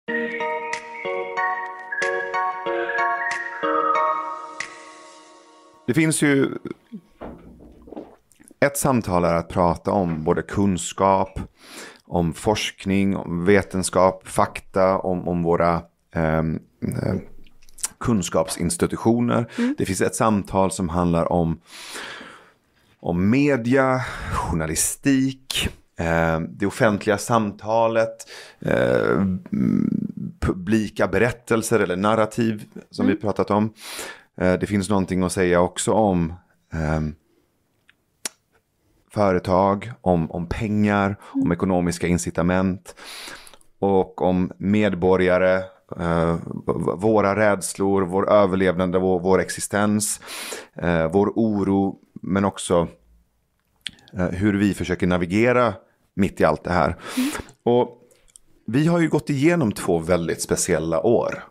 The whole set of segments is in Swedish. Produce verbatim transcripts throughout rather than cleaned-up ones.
Det finns ju ett samtal är att prata om både kunskap, om forskning, om vetenskap, fakta, om, om våra eh, kunskapsinstitutioner. Mm. Det finns ett samtal som handlar om, om media, journalistik, eh, det offentliga samtalet, eh, publika berättelser eller narrativ som mm. vi pratat om. Det finns någonting att säga också om eh, företag, om, om pengar, mm. om ekonomiska incitament och om medborgare, eh, våra rädslor, vår överlevnad, vår, vår existens, eh, vår oro, men också eh, hur vi försöker navigera mitt i allt det här. Mm. Och vi har ju gått igenom två väldigt speciella år.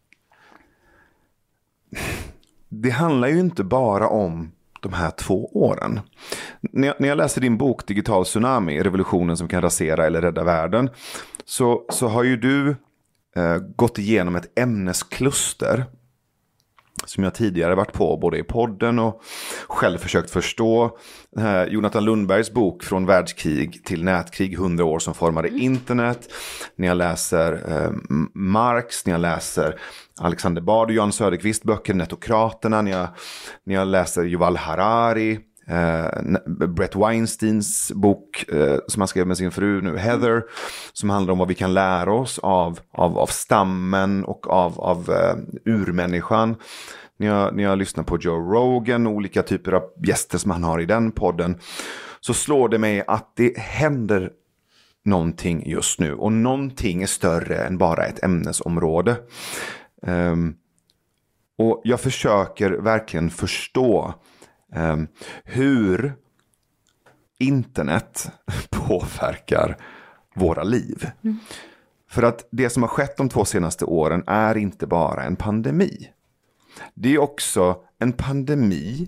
Det handlar ju inte bara om de här två åren. När jag, när jag läser din bok Digital Tsunami, revolutionen som kan rasera eller rädda världen, så, så har ju du eh, gått igenom ett ämneskluster som jag tidigare varit på både i podden och själv försökt förstå. Den här Jonathan Lundbergs bok Från världskrig till nätkrig, hundra år som formade internet. När jag läser eh, Marx, när jag läser Alexander Bard och Jan Söderqvist böcker, Netokraterna, när jag, när jag läser Yuval Harari, eh, Brett Weinsteins bok eh, som han skrev med sin fru nu, Heather, som handlar om vad vi kan lära oss av, av, av stammen och av, av eh, urmänniskan. När jag, när jag lyssnar på Joe Rogan och olika typer av gäster som han har i den podden, så slår det mig att det händer någonting just nu. Och någonting är större än bara ett ämnesområde. Um, och jag försöker verkligen förstå um, hur internet påverkar våra liv. Mm. För att det som har skett de två senaste åren är inte bara en pandemi. Det är också en pandemi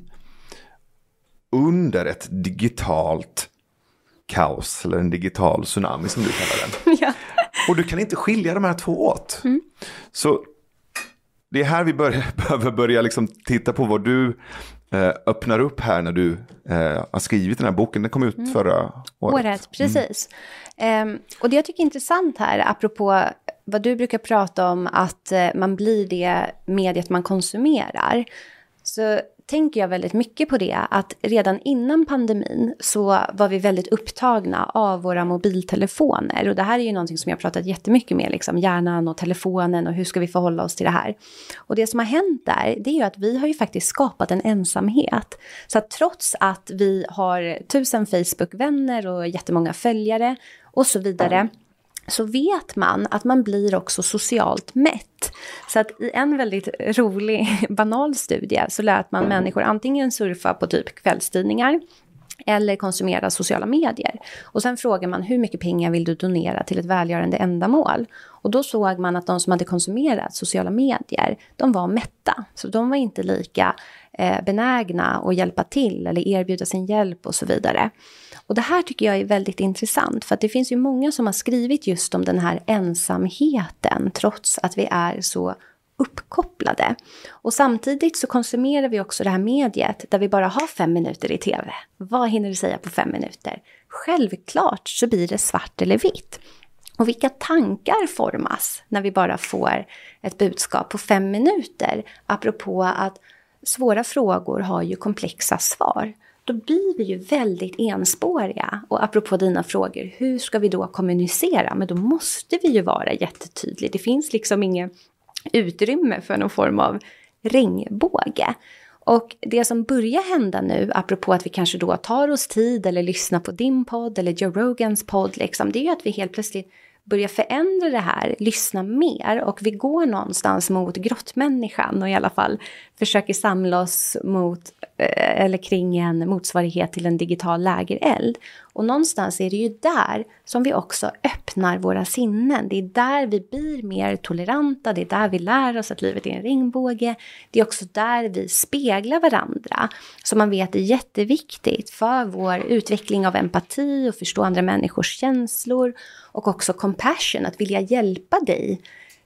under ett digitalt kaos, eller en digital tsunami som du kallar den. Ja. Och du kan inte skilja de här två åt. Mm. Så det är här vi börjar, behöver börja liksom titta på vad du eh, öppnar upp här när du eh, har skrivit den här boken. Den kom ut mm. förra året. Året, precis. Mm. Um, och det jag tycker är intressant här, apropå vad du brukar prata om, att uh, man blir det mediet man konsumerar, så tänker jag väldigt mycket på det, att redan innan pandemin så var vi väldigt upptagna av våra mobiltelefoner. Och det här är ju någonting som jag har pratat jättemycket med, liksom hjärnan och telefonen och hur ska vi förhålla oss till det här. Och det som har hänt där, det är ju att vi har ju faktiskt skapat en ensamhet. Så att trots att vi har tusen Facebook-vänner och jättemånga följare och så vidare, så vet man att man blir också socialt mätt. Så att i en väldigt rolig, banal studie så lät man människor antingen surfa på typ kvällstidningar eller konsumera sociala medier. Och sen frågar man, hur mycket pengar vill du donera till ett välgörande ändamål? Och då såg man att de som hade konsumerat sociala medier, de var mätta. Så de var inte lika eh, benägna att hjälpa till eller erbjuda sin hjälp och så vidare. Och det här tycker jag är väldigt intressant, för att det finns ju många som har skrivit just om den här ensamheten trots att vi är så uppkopplade. Och samtidigt så konsumerar vi också det här mediet där vi bara har fem minuter i tv. Vad hinner du säga på fem minuter? Självklart så blir det svart eller vitt. Och vilka tankar formas när vi bara får ett budskap på fem minuter? Apropå att svåra frågor har ju komplexa svar. Då blir vi ju väldigt enspåriga. Och apropå dina frågor, hur ska vi då kommunicera? Men då måste vi ju vara jättetydliga. Det finns liksom ingen utrymme för någon form av regnbåge. Och det som börjar hända nu, apropå att vi kanske då tar oss tid eller lyssnar på din podd eller Joe Rogans podd, liksom, det är ju att vi helt plötsligt börjar förändra det här, lyssna mer, och vi går någonstans mot grottmänniskan och i alla fall försöker samla oss mot eller kring en motsvarighet till en digital lägereld. Och någonstans är det ju där som vi också öppnar våra sinnen. Det är där vi blir mer toleranta, det är där vi lär oss att livet är en regnbåge. Det är också där vi speglar varandra, som man vet är jätteviktigt för vår utveckling av empati och förstå andra människors känslor, och också compassion, att vilja hjälpa dig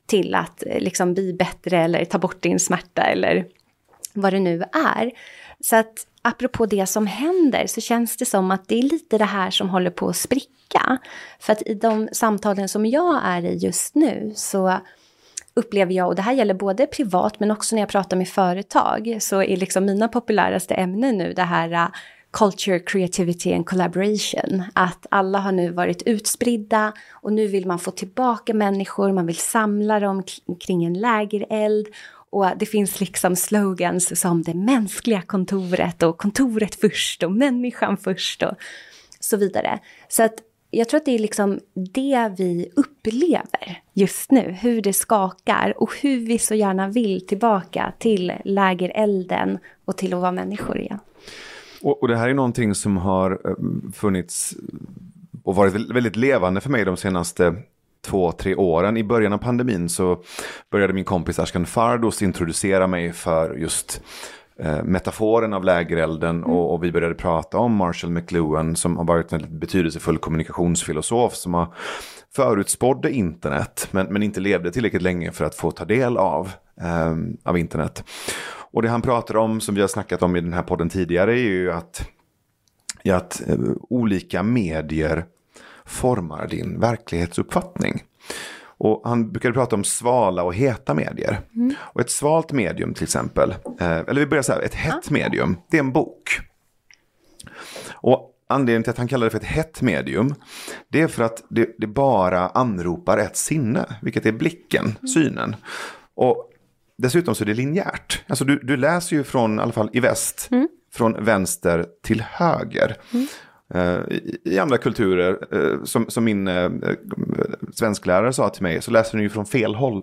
till att liksom bli bättre eller ta bort din smärta eller vad det nu är. Så att apropå det som händer så känns det som att det är lite det här som håller på att spricka. För att i de samtalen som jag är i just nu så upplever jag, och det här gäller både privat men också när jag pratar med företag, så är liksom mina populäraste ämnen nu det här uh, culture, creativity and collaboration. Att alla har nu varit utspridda och nu vill man få tillbaka människor, man vill samla dem k- kring en lägereld. Och det finns liksom slogans som det mänskliga kontoret och kontoret först och människan först och så vidare. Så att jag tror att det är liksom det vi upplever just nu. Hur det skakar och hur vi så gärna vill tillbaka till lägerelden och till att vara människor igen. Och, och det här är någonting som har funnits och varit väldigt levande för mig de senaste två, tre åren. I början av pandemin så började min kompis Ashkan Fardos introducera mig för just eh, metaforen av lägerelden mm. och, och vi började prata om Marshall McLuhan som har varit en väldigt betydelsefull kommunikationsfilosof som har förutspådde internet men, men inte levde tillräckligt länge för att få ta del av, eh, av internet. Och det han pratar om, som vi har snackat om i den här podden tidigare, är ju att, är att eh, olika medier formar din verklighetsuppfattning. Och han brukade prata om svala och heta medier. Mm. Och ett svalt medium till exempel, eh, eller vi börjar säga ett hett ah. medium, det är en bok. Och anledningen till att han kallar det för ett hett medium, det är för att det, det bara anropar ett sinne, vilket är blicken, mm. synen. Och dessutom så är det linjärt. Alltså du, du läser ju från, i alla fall i väst, mm. från vänster till höger. Mm. Uh, i, I andra kulturer, uh, som, som min uh, svensklärare sa till mig, så läser den ju från fel håll.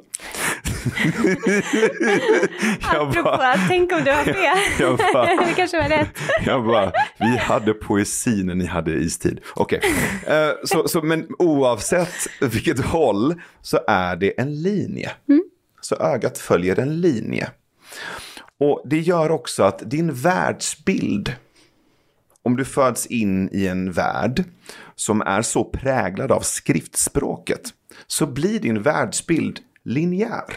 Apropå, bara, tänk om du har fel. jag bara, det kanske var rätt. jag bara, vi hade poesi när ni hade istid. Okej, okay. uh, så, så, men oavsett vilket håll så är det en linje. Mm. Så ögat följer en linje. Och det gör också att din världsbild, om du föds in i en värld som är så präglad av skriftspråket, så blir din världsbild linjär.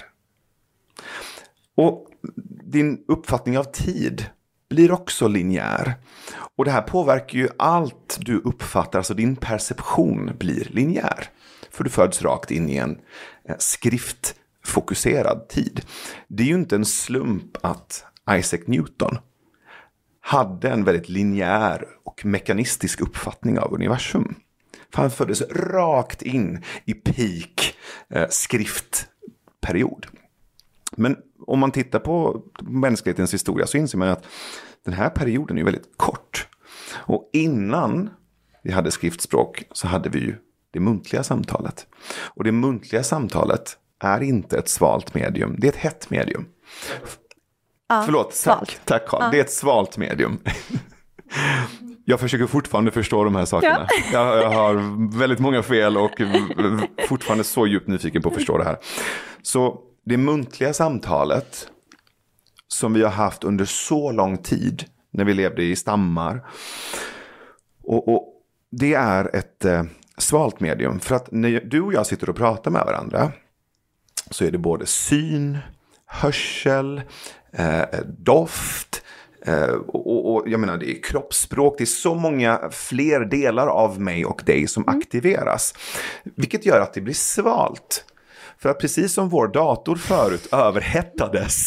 Och din uppfattning av tid blir också linjär. Och det här påverkar ju allt du uppfattar, alltså din perception blir linjär. För du föds rakt in i en skriftfokuserad tid. Det är ju inte en slump att Isaac Newton hade en väldigt linjär och mekanistisk uppfattning av universum. För han föddes rakt in i peak eh, skriftperiod. Men om man tittar på mänsklighetens historia så inser man att den här perioden är väldigt kort. Och innan vi hade skriftspråk så hade vi ju det muntliga samtalet. Och det muntliga samtalet är inte ett svalt medium, det är ett hett medium. Ja, Förlåt, svalt. tack, tack Carl. Ja. Det är ett svalt medium. Jag försöker fortfarande förstå de här sakerna. Ja. Jag, jag har väldigt många fel och fortfarande så djupt nyfiken på att förstå det här. Så det muntliga samtalet som vi har haft under så lång tid när vi levde i stammar. Och, och det är ett eh, svalt medium. För att när du och jag sitter och pratar med varandra så är det både syn, hörsel, eh, doft eh, och, och jag menar det är kroppsspråk. Det är så många fler delar av mig och dig som mm. aktiveras. Vilket gör att det blir svalt. För att precis som vår dator förut överhettades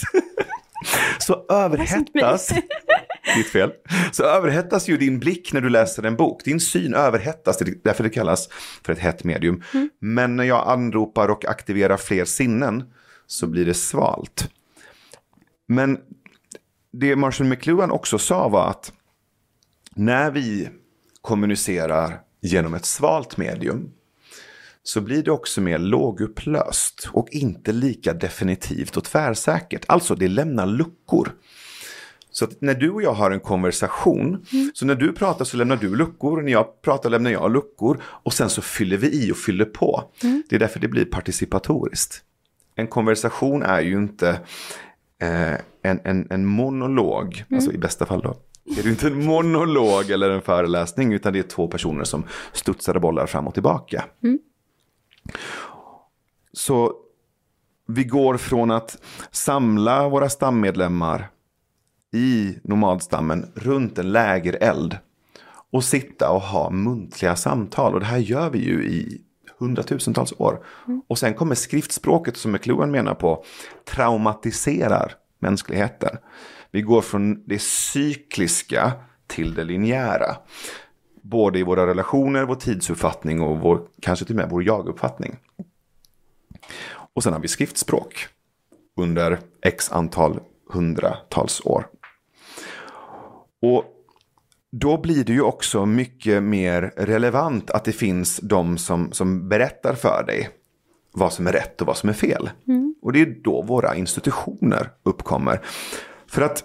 så överhettas ditt fel. Så överhettas ju din blick när du läser en bok. Din syn överhettas, det är därför det kallas för ett hett medium. Mm. Men när jag anropar och aktiverar fler sinnen så blir det svalt. Men det Marshall McLuhan också sa var att när vi kommunicerar genom ett svalt medium så blir det också mer lågupplöst och inte lika definitivt och tvärsäkert. Alltså det lämnar luckor. Så att när du och jag har en konversation, mm. så när du pratar så lämnar du luckor, och när jag pratar lämnar jag luckor, och sen så fyller vi i och fyller på. Mm. Det är därför det blir participatoriskt. En konversation är ju inte eh, en, en, en monolog, mm. alltså i bästa fall då. Det är ju inte en monolog eller en föreläsning, utan det är två personer som studsar och bollar fram och tillbaka. Mm. Så vi går från att samla våra stammedlemmar i nomadstammen runt en lägereld och sitta och ha muntliga samtal. Och det här gör vi ju i hundratusentals år. Mm. Och sen kommer skriftspråket som McLuhan menar på traumatiserar mänskligheten. Vi går från det cykliska till det linjära. Både i våra relationer, vår tidsuppfattning och vår, kanske till och med vår jaguppfattning. Och sen har vi skriftspråk under x antal hundratals år. Och då blir det ju också mycket mer relevant att det finns de som, som berättar för dig vad som är rätt och vad som är fel. Mm. Och det är då våra institutioner uppkommer. För att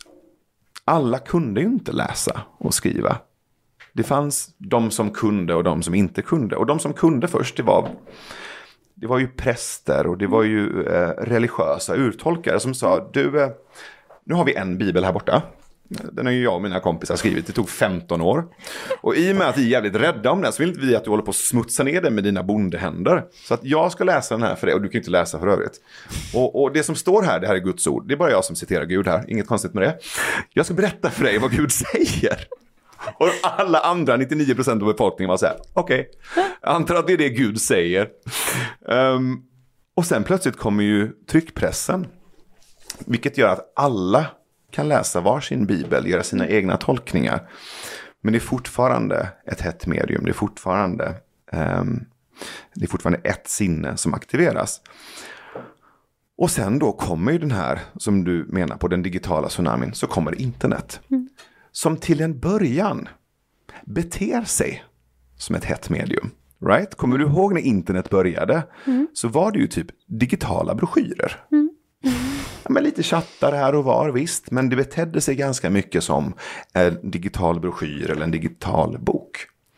alla kunde ju inte läsa och skriva. Det fanns de som kunde och de som inte kunde. Och de som kunde först, det var, det var ju präster och det var ju eh, religiösa urtolkare som sa, du, eh, nu har vi en bibel här borta. Den har ju jag och mina kompisar skrivit. Det tog femton år. Och i och med att vi är jävligt rädda om den så vill inte vi att du håller på att smutsa ner den med dina bondehänder. Så att jag ska läsa den här för dig och du kan inte läsa för övrigt. Och, och det som står här, det här är Guds ord. Det är bara jag som citerar Gud här. Inget konstigt med det. Jag ska berätta för dig vad Gud säger. Och alla andra, nittionio procent av befolkningen var så här, okej, okay, jag antar att det är det Gud säger. Um, och sen plötsligt kommer ju tryckpressen. Vilket gör att alla kan läsa varsin bibel, göra sina egna tolkningar. Men det är fortfarande ett hett medium. Det är fortfarande, um, det är fortfarande ett sinne som aktiveras. Och sen då kommer ju den här, som du menar på, den digitala tsunamin, så kommer internet. Mm. Som till en början beter sig som ett hett medium. Right? Kommer du ihåg när internet började? Mm. Så var det ju typ digitala broschyrer. Mm. Mm. Ja, men lite chattar här och var, visst. Men det betedde sig ganska mycket som en digital broschyr eller en digital bok.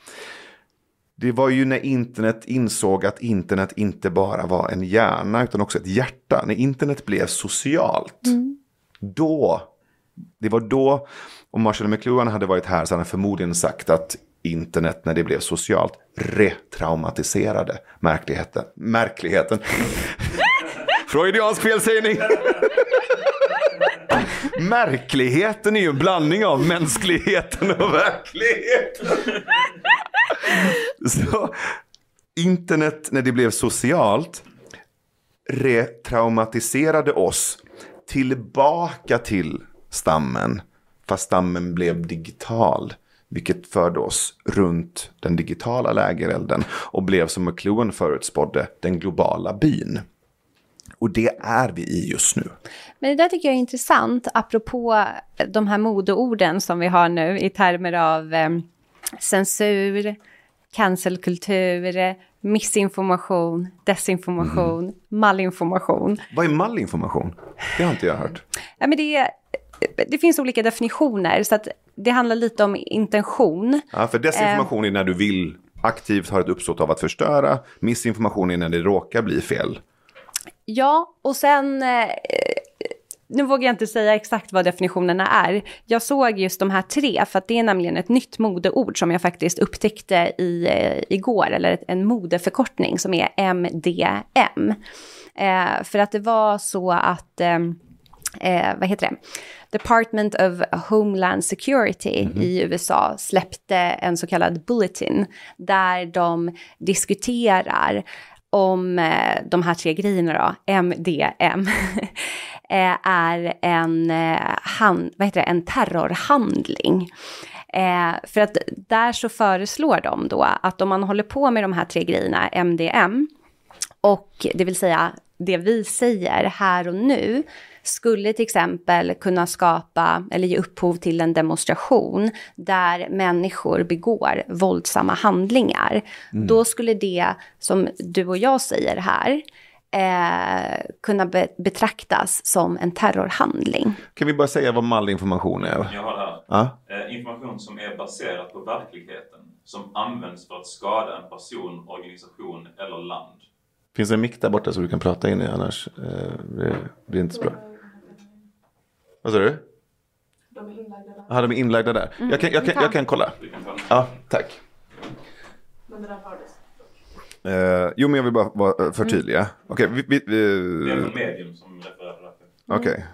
Det var ju när internet insåg att internet inte bara var en hjärna utan också ett hjärta. När internet blev socialt. Mm. Då, det var då, om Marshall McLuhan hade varit här så hade han förmodligen sagt att internet när det blev socialt retraumatiserade märkligheten. Märkligheten. Freudiansk felsägning. Märkligheten är ju en blandning av mänskligheten och verkligheten. Så internet när det blev socialt retraumatiserade oss tillbaka till stammen. Fast stammen blev digital. Vilket förde oss runt den digitala lägerelden. Och blev som McLuhan förutspådde den globala byn. Och det är vi i just nu. Men det där tycker jag är intressant. Apropå de här modeorden som vi har nu. I termer av eh, censur, cancelkultur, missinformation, desinformation, mm. mallinformation. Vad är mallinformation? Det har inte jag hört. Ja, men det är... Det finns olika definitioner så att det handlar lite om intention. Ja, för desinformation är när du vill aktivt ha ett uppsåt av att förstöra. Missinformation är när det råkar bli fel. Ja, och sen, nu vågar jag inte säga exakt vad definitionerna är. Jag såg just de här tre för att det är nämligen ett nytt modeord som jag faktiskt upptäckte i, igår. Eller en modeförkortning som är M D M. Eh, för att det var så att... Eh, Eh, vad heter det? Department of Homeland Security mm-hmm. i U S A släppte en så kallad bulletin där de diskuterar om eh, de här tre grejerna då, M D M eh, är en, eh, hand, vad heter det? En terrorhandling. Eh, för att där så föreslår de då att om man håller på med de här tre grejerna, M D M, och det vill säga det vi säger här och nu, skulle till exempel kunna skapa eller ge upphov till en demonstration där människor begår våldsamma handlingar. Mm. Då skulle det, som du och jag säger här, eh, kunna be- betraktas som en terrorhandling. Kan vi bara säga vad mallinformation är? Jag har det här. Ja? Eh, information som är baserad på verkligheten, som används för att skada en person, organisation eller land. Finns det en mick där borta så du kan prata in i, annars eh, det blir inte så bra. Vad sa du? De är inlagda där. Ja, de är inlagda där. Mm. Jag, kan, jag, kan, jag kan kolla. Ja, tack. Men det där hördes. Uh, jo, men jag vill bara, bara förtydliga. Mm. Okej, okay, vi... vi uh... Det är från medium som refererar till det. Okej. Okay.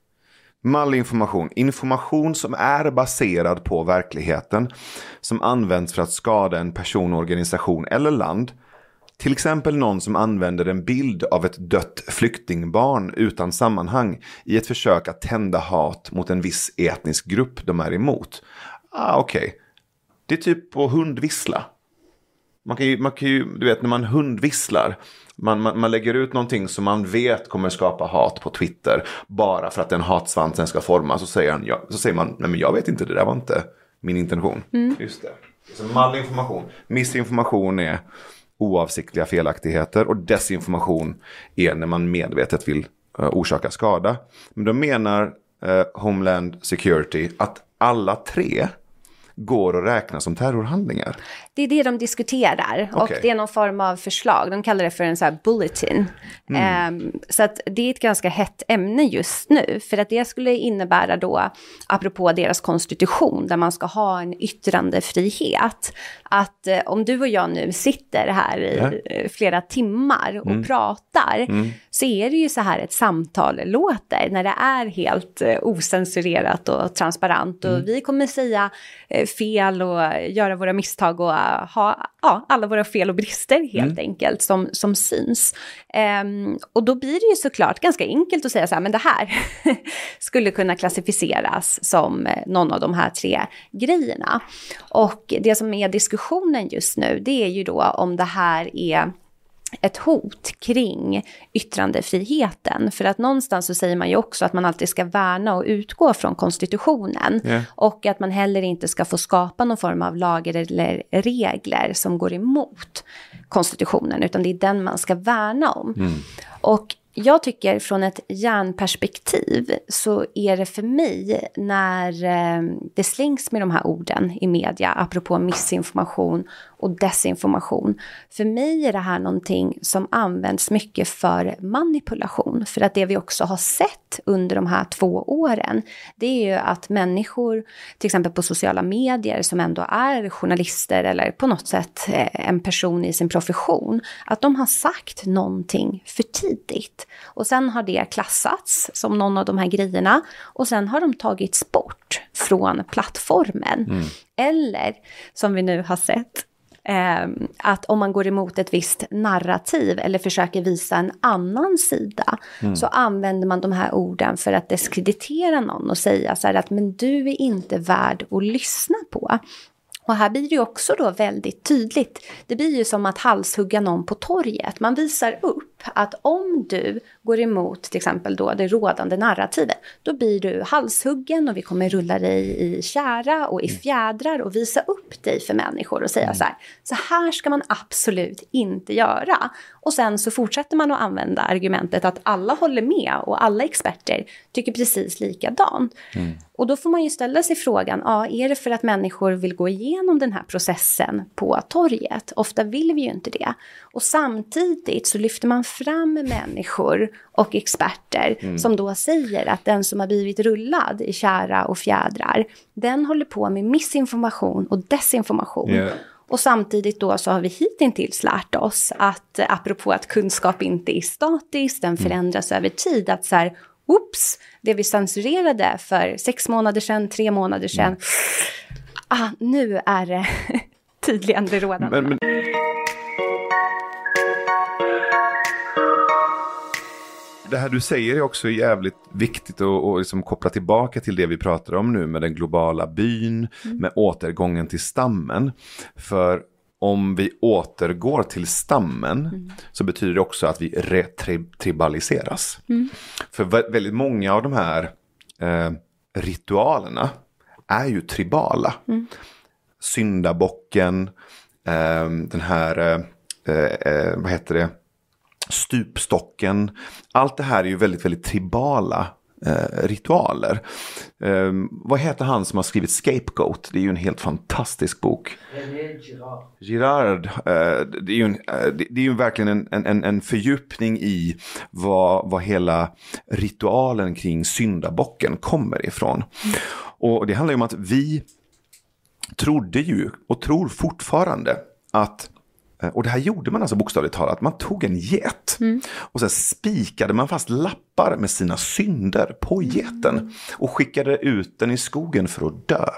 Mallinformation. Information som är baserad på verkligheten. Som används för att skada en person, organisation eller land. Till exempel någon som använder en bild av ett dött flyktingbarn utan sammanhang i ett försök att tända hat mot en viss etnisk grupp de är emot. Ah, okej. Okay. Det är typ på hundvissla. Man kan ju, man kan ju, du vet, när man hundvisslar, man, man, man lägger ut någonting som man vet kommer skapa hat på Twitter bara för att den hatsvansen ska formas, så säger, han, ja, så säger man, nej men jag vet inte, det där var inte min intention. Mm. Just det. Så mallinformation, missinformation är oavsiktliga felaktigheter och desinformation är när man medvetet vill uh, orsaka skada. Men då menar uh, Homeland Security att alla tre går att räkna som terrorhandlingar. Det är det de diskuterar. Okay. Och det är någon form av förslag. De kallar det för en så här bulletin. Mm. Um, så att det är ett ganska hett ämne just nu. För att det skulle innebära då, apropå deras konstitution, där man ska ha en yttrandefrihet. Att uh, om du och jag nu sitter här i yeah. flera timmar och mm. pratar, mm. så är det ju så här ett samtal låter. När det är helt uh, osensurerat och transparent. Och mm. vi kommer säga uh, fel och göra våra misstag och ha ja, alla våra fel och brister helt mm. enkelt som, som syns. Um, och då blir det ju såklart ganska enkelt att säga så här, men det här skulle kunna klassificeras som någon av de här tre grejerna. Och det som är diskussionen just nu, det är ju då om det här är ett hot kring yttrandefriheten. För att någonstans så säger man ju också att man alltid ska värna och utgå från konstitutionen. Yeah. Och att man heller inte ska få skapa någon form av lagar eller regler som går emot konstitutionen. Utan det är den man ska värna om. Mm. Och jag tycker från ett hjärnperspektiv så är det för mig när eh, det slängs med de här orden i media, apropå missinformation och desinformation. För mig är det här någonting som används mycket för manipulation. För att det vi också har sett under de här två åren, det är ju att människor, till exempel på sociala medier som ändå är journalister eller på något sätt en person i sin profession, att de har sagt någonting för tidigt. Och sen har det klassats som någon av de här grejerna och sen har de tagits bort från plattformen. Mm. Eller, som vi nu har sett, eh, att om man går emot ett visst narrativ eller försöker visa en annan sida, mm. så använder man de här orden för att diskreditera någon och säga så här att men du är inte värd att lyssna på. Och här blir det ju också då väldigt tydligt. Det blir ju som att halshugga någon på torget. Man visar upp att om du går emot till exempel då det rådande narrativet, då blir du halshuggen och vi kommer rulla dig i kära och i fjädrar och visa upp dig för människor och säga så här, så här ska man absolut inte göra. Och sen så fortsätter man att använda argumentet att alla håller med och alla experter tycker precis likadant. Mm. Och då får man ju ställa sig frågan, ja, är det för att människor vill gå igenom den här processen på torget? Ofta vill vi ju inte det. Och samtidigt så lyfter man fram människor och experter mm. som då säger att den som har blivit rullad i kära och fjädrar, den håller på med missinformation och desinformation. Yeah. Och samtidigt då så har vi hittills lärt oss att, apropå att kunskap inte är statisk, den förändras mm. över tid, att så här, oops, det vi censurerade för sex månader sedan, tre månader sedan, mm. ah, nu är det tydligen det rådande. Men, men... Det här du säger är också jävligt viktigt att och liksom koppla tillbaka till det vi pratar om nu med den globala byn, mm. med återgången till stammen. För om vi återgår till stammen mm. så betyder det också att vi retribaliseras. Mm. För väldigt många av de här eh, ritualerna är ju tribala. Mm. Syndabocken, eh, den här, eh, eh, vad heter det? Stupstocken. Allt det här är ju väldigt, väldigt tribala eh, ritualer. Eh, vad heter han som har skrivit Scapegoat? Det är ju en helt fantastisk bok. Girard. Girard. Eh, det är ju, en, eh, det, det är ju verkligen en, en, en fördjupning i vad, vad hela ritualen kring syndabocken kommer ifrån. Mm. Och det handlar ju om att vi trodde ju och tror fortfarande att Och det här gjorde man alltså bokstavligt talat. Man tog en get mm. och sen spikade man fast lappar med sina synder på geten. Och skickade ut den i skogen för att dö.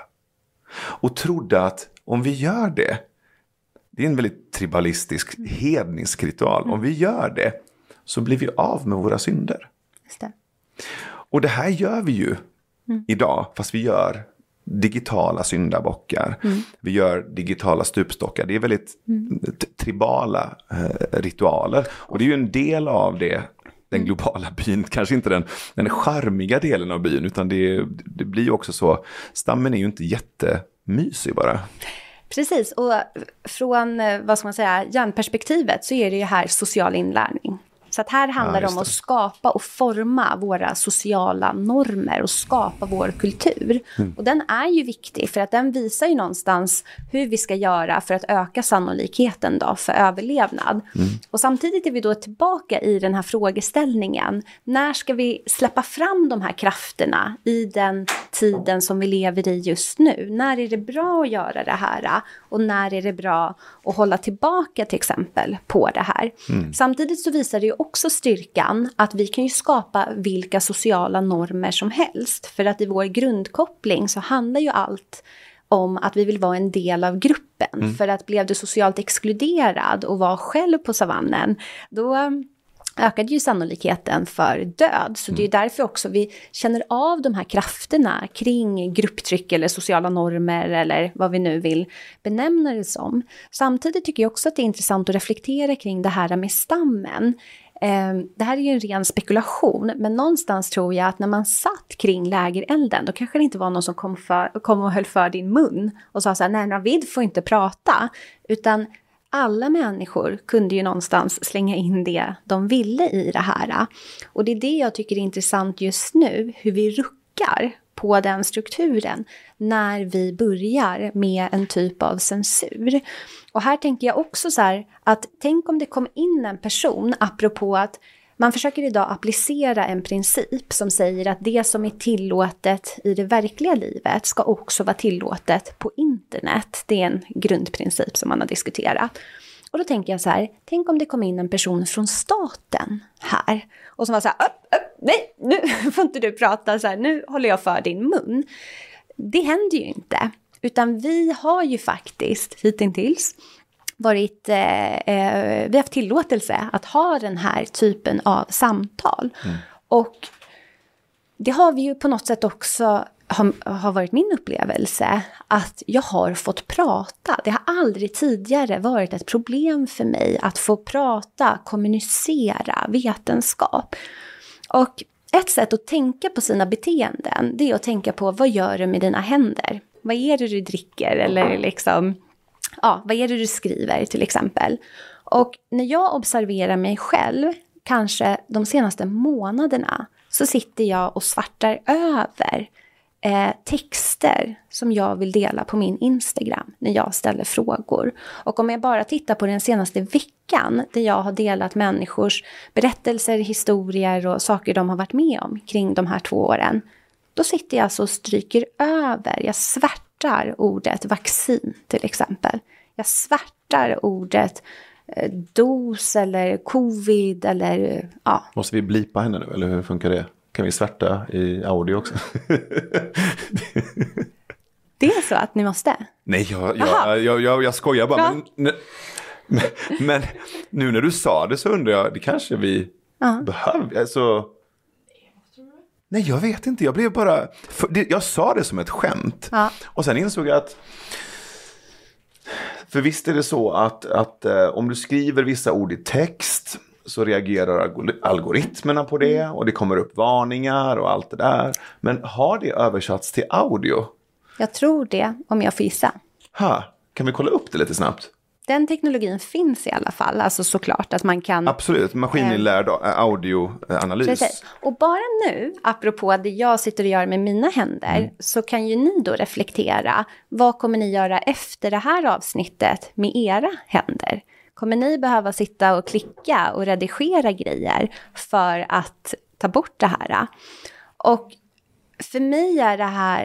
Och trodde att om vi gör det, det är en väldigt tribalistisk, hednisk ritual. Mm. Om vi gör det så blir vi av med våra synder. Just det. Och det här gör vi ju mm. idag, fast vi gör digitala syndabockar. Mm. Vi gör digitala stupstockar. Det är väldigt mm. tribala eh, ritualer. Och det är ju en del av det, den globala byn. Kanske inte den, den charmiga delen av byn, utan det, det blir ju också så. Stammen är ju inte jättemysig bara. Precis, och från, vad ska man säga, hjärnperspektivet så är det ju här social inlärning. Så att här handlar ja, det om att skapa och forma våra sociala normer och skapa vår kultur. Mm. Och den är ju viktig för att den visar ju någonstans hur vi ska göra för att öka sannolikheten då för överlevnad. Mm. Och samtidigt är vi då tillbaka i den här frågeställningen. När ska vi släppa fram de här krafterna i den tiden som vi lever i just nu? När är det bra att göra det här? Och när är det bra att hålla tillbaka till exempel på det här? Mm. Samtidigt så visar det ju också styrkan att vi kan ju skapa vilka sociala normer som helst. För att i vår grundkoppling så handlar ju allt om att vi vill vara en del av gruppen. Mm. För att blev du socialt exkluderad och var själv på savannen, då ökade ju sannolikheten för död. Så det är därför också vi känner av de här krafterna kring grupptryck eller sociala normer eller vad vi nu vill benämna det som. Samtidigt tycker jag också att det är intressant att reflektera kring det här med stammen. Det här är ju en ren spekulation, men någonstans tror jag att när man satt kring lägerelden, då kanske det inte var någon som kom, för, kom och höll för din mun och sa så här, nej, Navid får inte prata, utan alla människor kunde ju någonstans slänga in det de ville i det här. Och det är det jag tycker är intressant just nu, hur vi ruckar på den strukturen när vi börjar med en typ av censur. Och här tänker jag också så här att tänk om det kom in en person apropå att man försöker idag applicera en princip som säger att det som är tillåtet i det verkliga livet ska också vara tillåtet på internet. Det är en grundprincip som man har diskuterat. Och då tänker jag så här, tänk om det kom in en person från staten här och som var så här, upp, upp, nej, nu får inte du prata så här, nu håller jag för din mun. Det händer ju inte, utan vi har ju faktiskt hittills varit, eh, eh, vi har haft tillåtelse att ha den här typen av samtal. Mm. Och det har vi ju på något sätt också, har, har varit min upplevelse, att jag har fått prata. Det har aldrig tidigare varit ett problem för mig att få prata, kommunicera, vetenskap. Och ett sätt att tänka på sina beteenden, det är att tänka på vad gör du med dina händer? Vad är det du dricker eller liksom... Ja, vad är det du skriver till exempel? Och när jag observerar mig själv, kanske de senaste månaderna, så sitter jag och svartar över eh, texter som jag vill dela på min Instagram när jag ställer frågor. Och om jag bara tittar på den senaste veckan där jag har delat människors berättelser, historier och saker de har varit med om kring de här två åren, då sitter jag alltså och stryker över, jag svärtar ordet vaccin till exempel. Jag svärtar ordet eh, dos eller covid eller ja. Måste vi blipa henne nu eller hur funkar det? Kan vi svärta i audio också? Det är så att ni måste? Nej, jag, jag, jag, jag, jag skojar bara. Men, men, men nu när du sa det så undrar jag, det kanske vi uh-huh. behöver. Alltså... Nej, jag vet inte. Jag blev bara... För, det, jag sa det som ett skämt. Ja. Och sen insåg jag att... För visst är det så att, att eh, om du skriver vissa ord i text så reagerar algoritmerna på det. Och det kommer upp varningar och allt det där. Men har det översatts till audio? Jag tror det, om jag får gissa. Ha, kan vi kolla upp det lite snabbt? Den teknologin finns i alla fall, alltså såklart att man kan... Absolut, maskininlärd äh, audioanalys. Precis. Och bara nu, apropå det jag sitter och gör med mina händer, mm. så kan ju ni då reflektera, vad kommer ni göra efter det här avsnittet med era händer? Kommer ni behöva sitta och klicka och redigera grejer för att ta bort det här? Och för mig är det här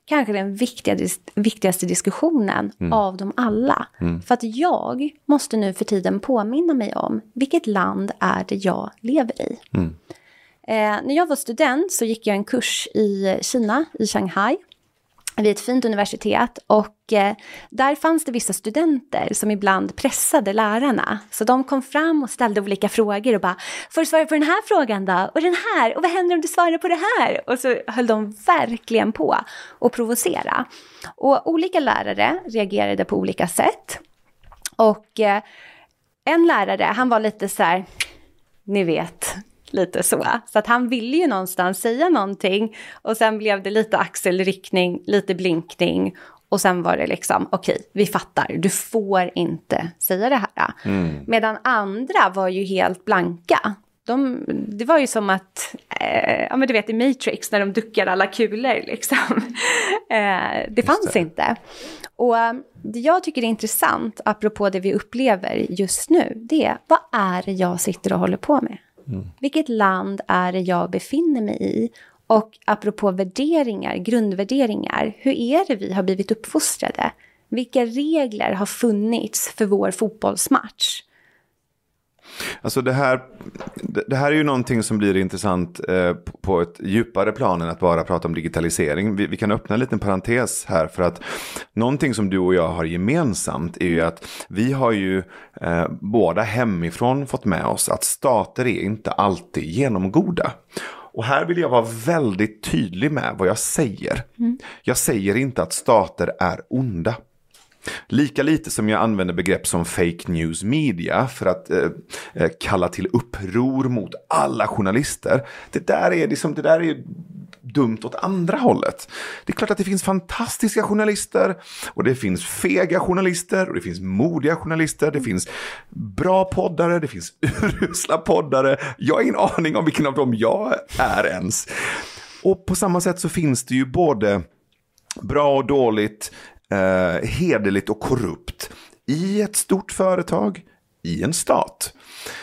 kanske den viktigaste, viktigaste diskussionen mm. av dem alla. Mm. För att jag måste nu för tiden påminna mig om vilket land är det jag lever i. Mm. Eh, när jag var student så gick jag en kurs i Kina, i Shanghai. Vid ett fint universitet, och eh, där fanns det vissa studenter som ibland pressade lärarna. Så de kom fram och ställde olika frågor och bara, får du svara på den här frågan då? Och den här? Och vad händer om du svarar på det här? Och så höll de verkligen på att provocera. Och olika lärare reagerade på olika sätt. Och eh, en lärare, han var lite så här, ni vet... Lite så. Så att han ville ju någonstans säga någonting. Och sen blev det lite axelryckning, lite blinkning. Och sen var det liksom, okej, okay, vi fattar. Du får inte säga det här. Mm. Medan andra var ju helt blanka. De, det var ju som att, eh, ja men du vet i Matrix när de duckar alla kulor liksom. eh, det fanns det. inte. Och det jag tycker är intressant, apropå det vi upplever just nu, det är, vad är det jag sitter och håller på med? Mm. Vilket land är det jag befinner mig i? Och apropå värderingar, grundvärderingar, hur är det vi har blivit uppfostrade? Vilka regler har funnits för vår fotbollsmatch? Alltså det här, det här är ju någonting som blir intressant eh, på ett djupare plan än att bara prata om digitalisering. Vi, vi kan öppna en liten parentes här, för att någonting som du och jag har gemensamt är ju att vi har ju eh, båda hemifrån fått med oss att stater är inte alltid genomgoda. Och här vill jag vara väldigt tydlig med vad jag säger. Mm. Jag säger inte att stater är onda. Lika lite som jag använder begrepp som fake news media för att eh, kalla till uppror mot alla journalister. Det där är liksom, det där är dumt åt andra hållet. Det är klart att det finns fantastiska journalister och det finns fega journalister och det finns modiga journalister. Det finns bra poddare, det finns urusla poddare. Jag har ingen aning om vilken av dem jag är ens. Och på samma sätt så finns det ju både bra och dåligt, Eh, hederligt och korrupt i ett stort företag, i en stat.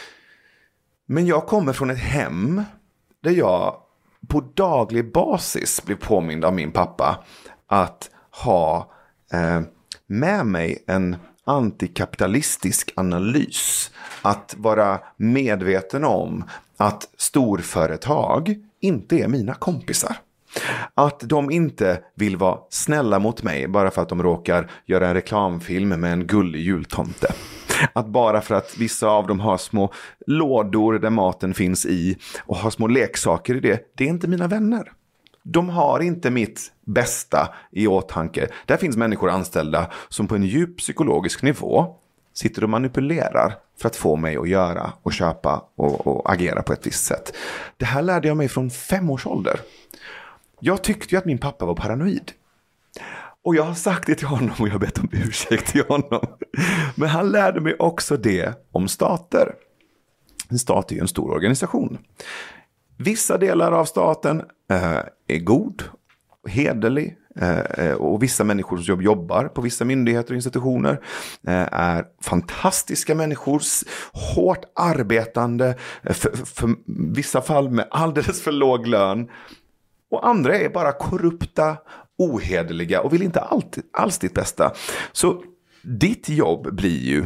Men jag kommer från ett hem där jag på daglig basis blir påmind av min pappa att ha eh, med mig en antikapitalistisk analys. Att vara medveten om att storföretag inte är mina kompisar. Att de inte vill vara snälla mot mig bara för att de råkar göra en reklamfilm med en gullig jultomte. Att bara för att vissa av dem har små lådor där maten finns i och har små leksaker i det, det är inte mina vänner. De har inte mitt bästa i åtanke. Där finns människor anställda som på en djup psykologisk nivå sitter och manipulerar för att få mig att göra och köpa och, och agera på ett visst sätt. Det här lärde jag mig från fem års ålder. Jag tyckte ju att min pappa var paranoid. Och jag har sagt det till honom och jag har bett om ursäkt till honom. Men han lärde mig också det om stater. En stat är ju en stor organisation. Vissa delar av staten eh, är god, hederlig. Eh, och vissa människor som jobbar på vissa myndigheter och institutioner eh, är fantastiska människor, hårt arbetande, för, för vissa fall med alldeles för låg lön. Och andra är bara korrupta, ohederliga och vill inte alltid, alls ditt bästa. Så ditt jobb blir ju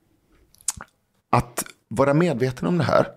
att vara medveten om det här.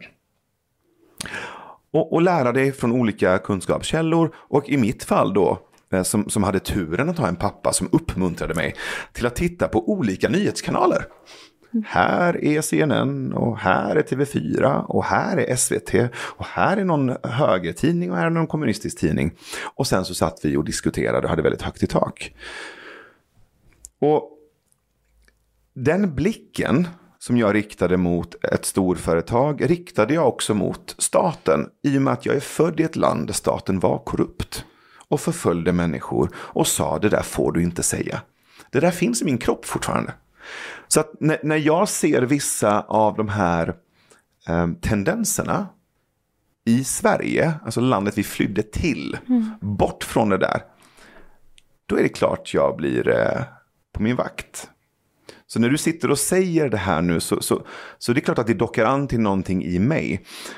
Och, och lära dig från olika kunskapskällor. Och i mitt fall då, som, som hade turen att ha en pappa som uppmuntrade mig till att titta på olika nyhetskanaler. Här är C N N och här är T V fyra och här är S V T och här är någon högertidning och här är någon kommunistisk tidning. Och sen så satt vi och diskuterade och hade väldigt högt i tak. Och den blicken som jag riktade mot ett storföretag riktade jag också mot staten, i och med att jag är född i ett land där staten var korrupt och förföljde människor och sa det där får du inte säga. Det där finns i min kropp fortfarande. Så att när, när jag ser vissa av de här eh, tendenserna i Sverige, alltså landet vi flydde till, mm. bort från det där, då är det klart jag blir eh, på min vakt. Så när du sitter och säger det här nu så, så, så det är klart att det dockar an till någonting i mig.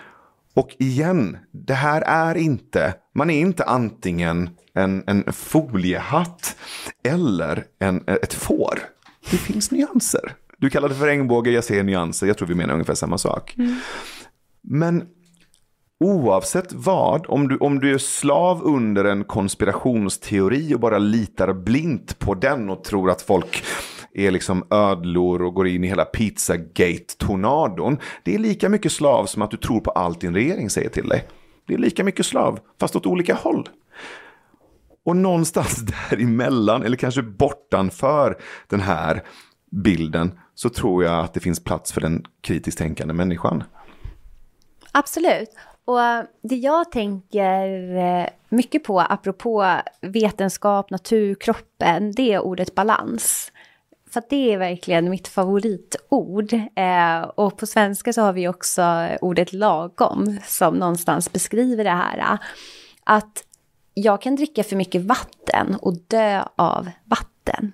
Och igen, det här är inte, man är inte antingen en, en foliehatt eller en, ett får. Det finns nyanser. Du kallar det för regnbåge, jag ser nyanser. Jag tror vi menar ungefär samma sak. Mm. Men oavsett vad, om du, om du är slav under en konspirationsteori och bara litar blint på den och tror att folk är liksom ödlor och går in i hela Pizzagate-tornadon. Det är lika mycket slav som att du tror på allt din regering säger till dig. Det är lika mycket slav, fast åt olika håll. Och någonstans däremellan, eller kanske bortanför den här bilden, så tror jag att det finns plats för den kritiskt tänkande människan. Absolut. Och det jag tänker mycket på, apropå vetenskap, natur, kroppen, det är ordet balans. För att det är verkligen mitt favoritord. Eh, och på svenska så har vi också ordet lagom som någonstans beskriver det här. Att jag kan dricka för mycket vatten och dö av vatten.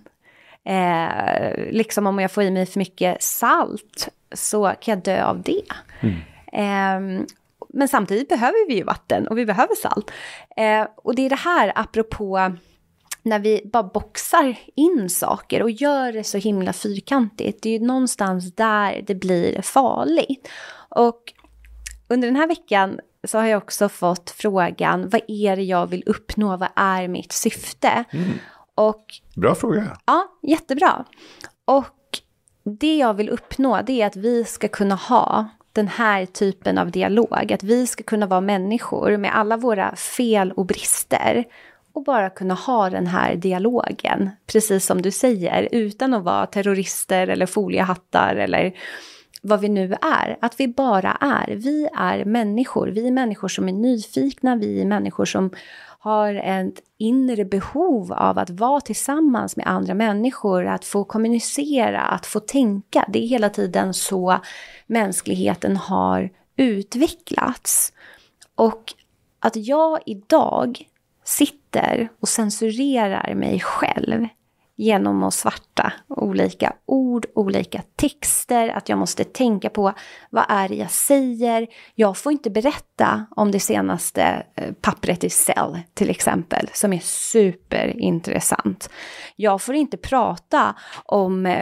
Eh, liksom om jag får i mig för mycket salt så kan jag dö av det. Mm. Eh, men samtidigt behöver vi ju vatten och vi behöver salt. Eh, och det är det här apropå när vi bara boxar in saker och gör det så himla fyrkantigt. Det är ju någonstans där det blir farligt. Och under den här veckan så har jag också fått frågan, vad är det jag vill uppnå? Vad är mitt syfte? Mm. Och, bra fråga. Ja, jättebra. Och det jag vill uppnå, det är att vi ska kunna ha den här typen av dialog. Att vi ska kunna vara människor med alla våra fel och brister och bara kunna ha den här dialogen, precis som du säger, utan att vara terrorister eller foliehattar eller vad vi nu är. Att vi bara är. Vi är människor. Vi är människor som är nyfikna. Vi är människor som har ett inre behov av att vara tillsammans med andra människor. Att få kommunicera, att få tänka. Det är hela tiden så mänskligheten har utvecklats. Och att jag idag sitter och censurerar mig själv genom att svarta olika ord, olika texter, att jag måste tänka på vad är det jag säger. Jag får inte berätta om det senaste pappret i Cell till exempel, som är superintressant. Jag får inte prata om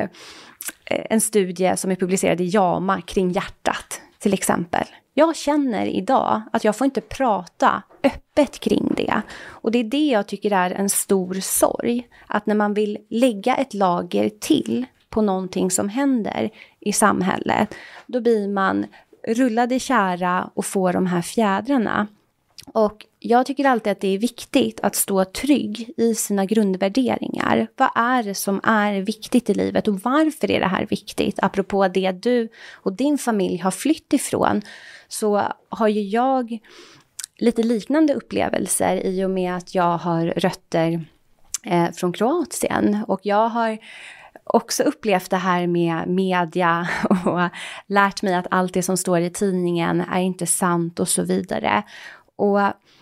en studie som är publicerad i JAMA kring hjärtat till exempel. Jag känner idag att jag får inte prata öppet kring det. Och det är det jag tycker är en stor sorg. Att när man vill lägga ett lager till på någonting som händer i samhället, då blir man rullad i kära och får de här fjädrarna. Och jag tycker alltid att det är viktigt att stå trygg i sina grundvärderingar. Vad är det som är viktigt i livet och varför är det här viktigt? Apropå det du och din familj har flytt ifrån, så har ju jag lite liknande upplevelser i och med att jag har rötter eh, från Kroatien. Och jag har också upplevt det här med media och lärt mig att allt det som står i tidningen är inte sant och så vidare. Och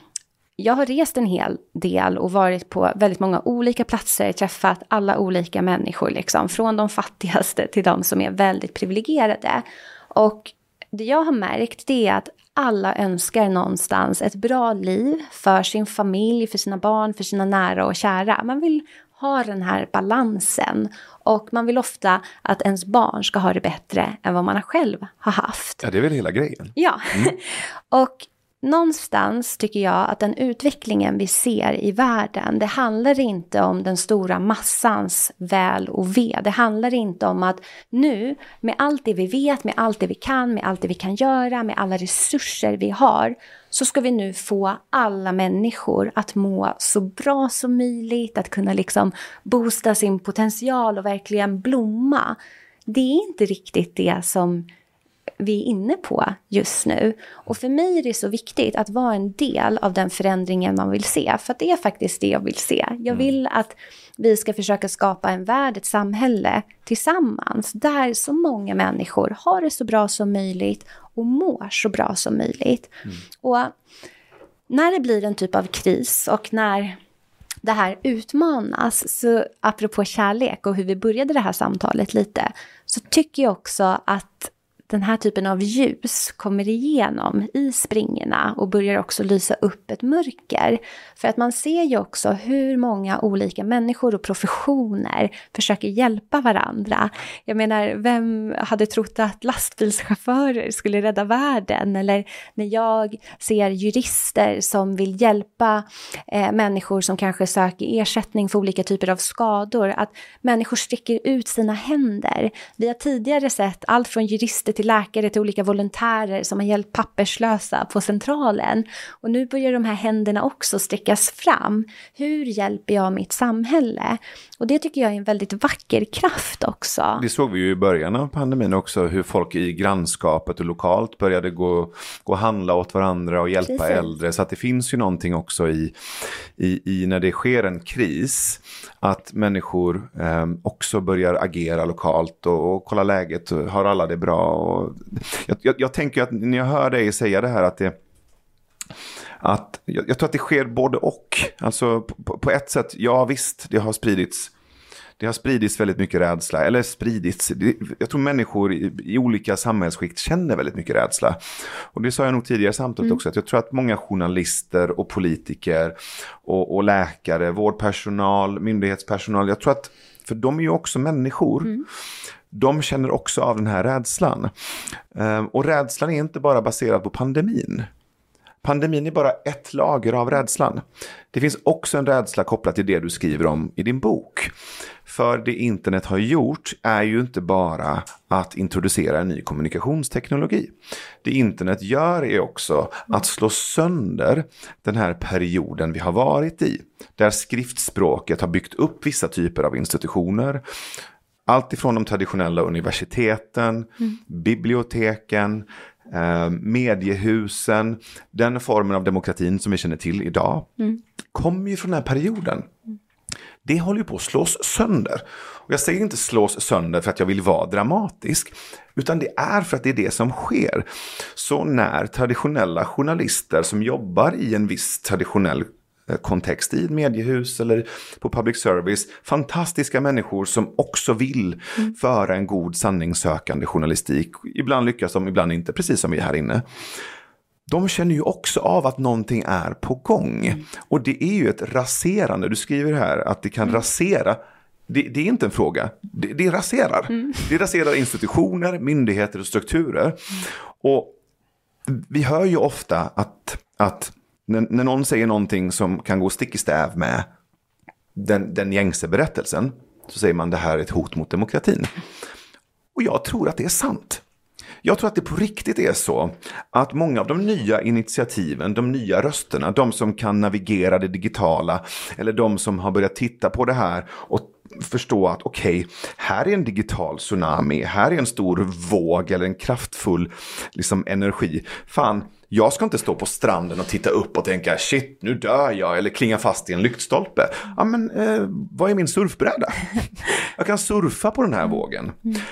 jag har rest en hel del och varit på väldigt många olika platser, träffat alla olika människor, liksom, från de fattigaste till de som är väldigt privilegierade. Och det jag har märkt, det är att alla önskar någonstans ett bra liv för sin familj, för sina barn, för sina nära och kära. Man vill ha den här balansen och man vill ofta att ens barn ska ha det bättre än vad man själv har haft. Ja, det är väl hela grejen. Ja, mm. Och någonstans tycker jag att den utvecklingen vi ser i världen, det handlar inte om den stora massans väl och ve. Det handlar inte om att nu, med allt det vi vet, med allt det vi kan, med allt det vi kan göra, med alla resurser vi har, så ska vi nu få alla människor att må så bra som möjligt, att kunna liksom boosta sin potential och verkligen blomma. Det är inte riktigt det som vi är inne på just nu. Och för mig är det så viktigt att vara en del av den förändringen man vill se. För att det är faktiskt det jag vill se. Jag vill att vi ska försöka skapa en värld, ett samhälle tillsammans. Där så många människor har det så bra som möjligt och mår så bra som möjligt. Mm. Och när det blir en typ av kris och när det här utmanas, så apropå kärlek och hur vi började det här samtalet lite, så tycker jag också att den här typen av ljus kommer igenom i springorna och börjar också lysa upp ett mörker. För att man ser ju också hur många olika människor och professioner försöker hjälpa varandra. Jag menar, vem hade trott att lastbilschaufförer skulle rädda världen? Eller när jag ser jurister som vill hjälpa eh, människor som kanske söker ersättning för olika typer av skador, att människor sträcker ut sina händer. Vi har tidigare sett allt från jurister till läkare till olika volontärer som har hjälpt papperslösa på centralen. Och nu börjar de här händerna också sträckas fram. Hur hjälper jag mitt samhälle? Och det tycker jag är en väldigt vacker kraft också. Det såg vi ju i början av pandemin också, hur folk i grannskapet och lokalt började gå, gå och handla åt varandra och hjälpa Precis. äldre. Så att det finns ju någonting också i, i, i när det sker en kris, att människor eh, också börjar agera lokalt och, och kolla läget, och har alla det bra. Och jag, jag, jag tänker att när jag hör dig säga det här att det att jag, jag tror att det sker både och. Alltså på, på ett sätt, ja visst, det har spridits det har spridits väldigt mycket rädsla, eller spridits, det, jag tror människor i, i olika samhällsskikt känner väldigt mycket rädsla. Och det sa jag nog tidigare samtalet mm. också, att jag tror att många journalister och politiker och, och läkare, vårdpersonal, myndighetspersonal, jag tror att, för de är ju också människor, mm. de känner också av den här rädslan. Um, och rädslan är inte bara baserad på pandemin. Pandemin är bara ett lager av rädslan. Det finns också en rädsla kopplat till det du skriver om i din bok. För det internet har gjort är ju inte bara att introducera en ny kommunikationsteknologi. Det internet gör är också att slå sönder den här perioden vi har varit i. Där skriftspråket har byggt upp vissa typer av institutioner. Allt ifrån de traditionella universiteten, mm. biblioteken, Eh, mediehusen, den formen av demokratin som vi känner till idag, mm. kommer ju från den här perioden. Mm. Det håller ju på att slås sönder. Och jag säger inte slås sönder för att jag vill vara dramatisk, utan det är för att det är det som sker. Så när traditionella journalister som jobbar i en viss traditionell kontext i ett mediehus eller på public service, fantastiska människor som också vill mm. föra en god sanningssökande journalistik. Ibland lyckas de, ibland inte, precis som vi är här inne. De känner ju också av att någonting är på gång. Mm. Och det är ju ett raserande. Du skriver här att det kan mm. rasera. Det, det är inte en fråga. Det, det raserar. Mm. Det raserar institutioner, myndigheter och strukturer. Mm. Och vi hör ju ofta att, att När, när någon säger någonting som kan gå stick i stäv med den, den gängse berättelsen, så säger man det här är ett hot mot demokratin. Och jag tror att det är sant. Jag tror att det på riktigt är så att många av de nya initiativen, de nya rösterna, de som kan navigera det digitala, eller de som har börjat titta på det här och förstå att okej, okay, här är en digital tsunami, här är en stor våg eller en kraftfull liksom, energi. Fan, jag ska inte stå på stranden och titta upp och tänka shit, nu dör jag, eller klinga fast i en lyktstolpe. Ja, men eh, vad är min surfbräda? Jag kan surfa på den här vågen.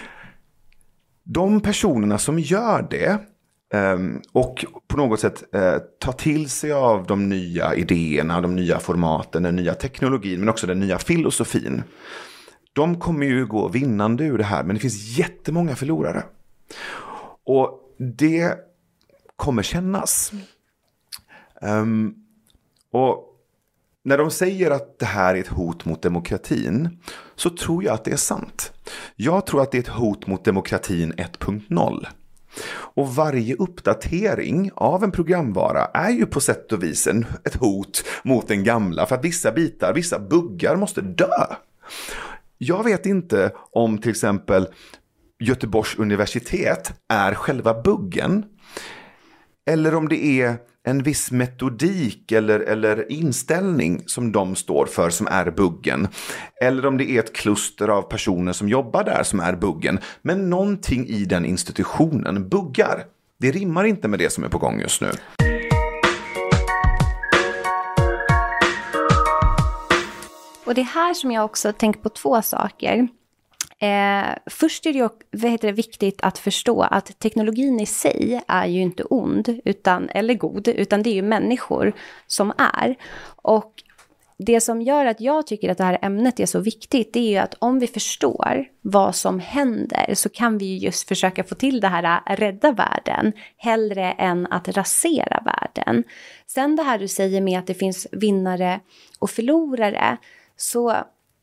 De personerna som gör det um, och på något sätt uh, tar till sig av de nya idéerna, de nya formaten, den nya teknologin, men också den nya filosofin. De kommer ju gå vinnande ur det här, men det finns jättemånga förlorare. Och det kommer kännas. Um, och när de säger att det här är ett hot mot demokratin, så tror jag att det är sant. Jag tror att det är ett hot mot demokratin ett punkt noll. Och varje uppdatering av en programvara är ju på sätt och vis en, ett hot mot den gamla. För att vissa bitar, vissa buggar måste dö. Jag vet inte om till exempel Göteborgs universitet är själva buggen. Eller om det är en viss metodik eller, eller inställning som de står för som är buggen. Eller om det är ett kluster av personer som jobbar där som är buggen. Men någonting i den institutionen buggar. Det rimmar inte med det som är på gång just nu. Och det är här som jag också tänker på två saker. Eh, först är det, ju, vad heter det viktigt att förstå att teknologin i sig är ju inte ond utan, eller god, utan det är ju människor som är. Och det som gör att jag tycker att det här ämnet är så viktigt, det är ju att om vi förstår vad som händer så kan vi just försöka få till det här rädda världen hellre än att rasera världen. Sen det här du säger med att det finns vinnare och förlorare, så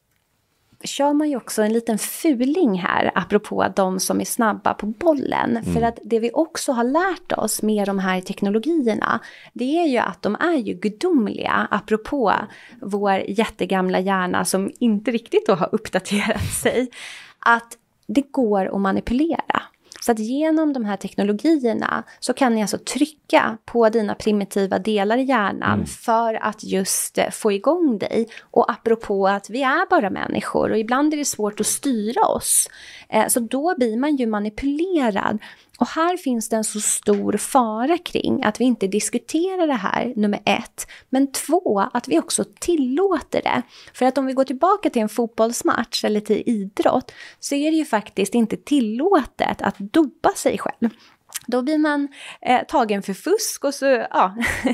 kör man ju också en liten fuling här apropå de som är snabba på bollen. Mm. För att det vi också har lärt oss med de här teknologierna, det är ju att de är ju gudomliga apropå vår jättegamla hjärna som inte riktigt då har uppdaterat sig. Att det går att manipulera. Så att genom de här teknologierna så kan ni alltså trycka på dina primitiva delar i hjärnan mm. för att just få igång dig. Och apropå att vi är bara människor och ibland är det svårt att styra oss. Så då blir man ju manipulerad. Och här finns det en så stor fara kring att vi inte diskuterar det här, nummer ett. Men två, att vi också tillåter det. För att om vi går tillbaka till en fotbollsmatch eller till idrott så är det ju faktiskt inte tillåtet att dopa sig själv. Då blir man eh, tagen för fusk och så ja,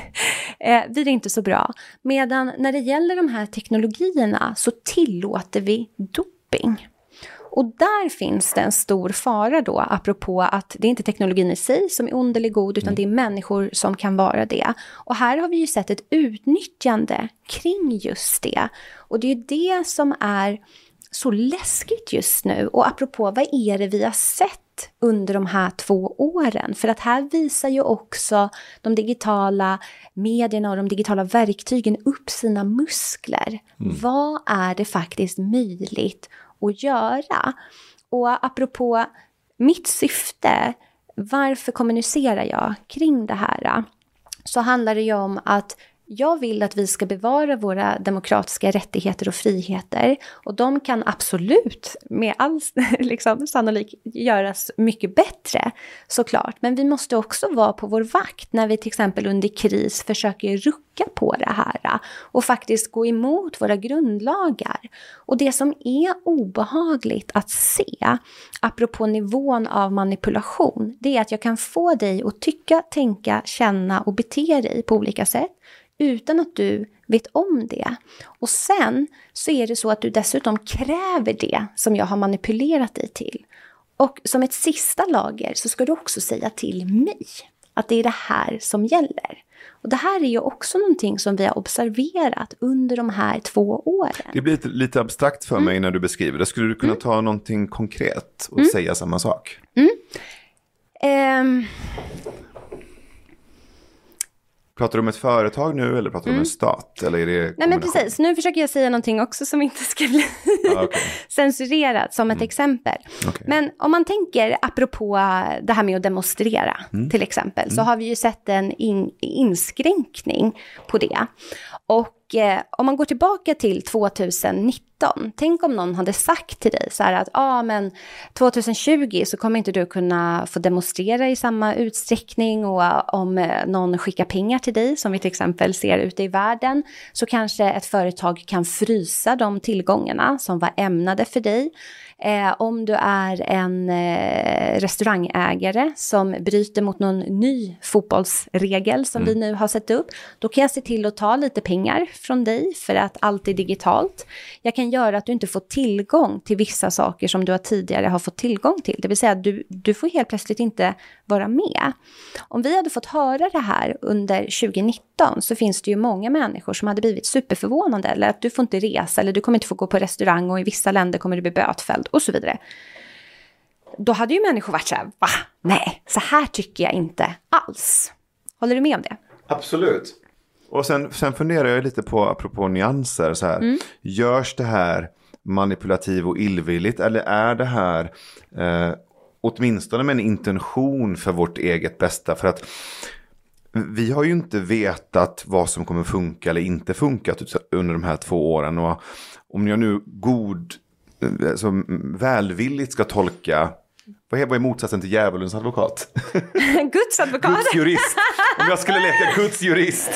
eh, blir det inte så bra. Medan när det gäller de här teknologierna så tillåter vi doping. Och där finns det en stor fara då, apropå att det är inte teknologin i sig som är ond eller god, utan det är människor som kan vara det. Och här har vi ju sett ett utnyttjande kring just det. Och det är ju det som är så läskigt just nu. Och apropå, vad är det vi har sett under de här två åren? För att här visar ju också de digitala medierna och de digitala verktygen upp sina muskler. Mm. Vad är det faktiskt möjligt att göra? Och apropå mitt syfte, varför kommunicerar jag kring det här? Så handlar det ju om att jag vill att vi ska bevara våra demokratiska rättigheter och friheter. Och de kan absolut med all liksom, sannolik göras mycket bättre, såklart. Men vi måste också vara på vår vakt när vi till exempel under kris försöker rucka på det här. Och faktiskt gå emot våra grundlagar. Och det som är obehagligt att se, apropå nivån av manipulation, det är att jag kan få dig att tycka, tänka, känna och bete dig på olika sätt. Utan att du vet om det. Och sen så är det så att du dessutom kräver det som jag har manipulerat dig till. Och som ett sista lager så ska du också säga till mig att det är det här som gäller. Och det här är ju också någonting som vi har observerat under de här två åren. Det blir lite, lite abstrakt för mm. mig när du beskriver det. Skulle du kunna mm. ta någonting konkret och mm. säga samma sak? Mm. Um... Pratar du om ett företag nu eller pratar du mm. om en stat? Eller är det Nej men precis, nu försöker jag säga någonting också som inte ska bli ah, okay. censurerat som ett mm. exempel. Okay. Men om man tänker apropå det här med att demonstrera mm. till exempel, så mm. har vi ju sett en in, inskränkning på det. Och eh, om man går tillbaka till tjugonitton, tänk om någon hade sagt till dig så här att ah, men tjugotjugo så kommer inte du kunna få demonstrera i samma utsträckning, och om eh, någon skickar pengar till dig som vi till exempel ser ute i världen, så kanske ett företag kan frysa de tillgångarna som var ämnade för dig. Eh, om du är en eh, restaurangägare som bryter mot någon ny fotbollsregel som mm. vi nu har sett upp, då kan jag se till att ta lite pengar från dig för att allt är digitalt. Jag kan göra att du inte får tillgång till vissa saker som du har tidigare har fått tillgång till. Det vill säga att du, du får helt plötsligt inte vara med. Om vi hade fått höra det här under tjugonitton så finns det ju många människor som hade blivit superförvånade, eller att du får inte resa, eller du kommer inte få gå på restaurang, och i vissa länder kommer du bli bötfälld och så vidare. Då hade ju människor varit så här, va? Nej, så här tycker jag inte alls. Håller du med om det? Absolut. Och sen, sen funderar jag lite på, apropå nyanser, så här. Mm. Görs det här manipulativt och illvilligt, eller är det här eh, åtminstone med en intention för vårt eget bästa? För att vi har ju inte vetat vad som kommer funka eller inte funka under de här två åren. Och om jag nu god, så välvilligt ska tolka, vad är, vad är motsatsen till djävulens advokat? Guds advokat. Guds jurist. Om jag skulle leka Guds jurist.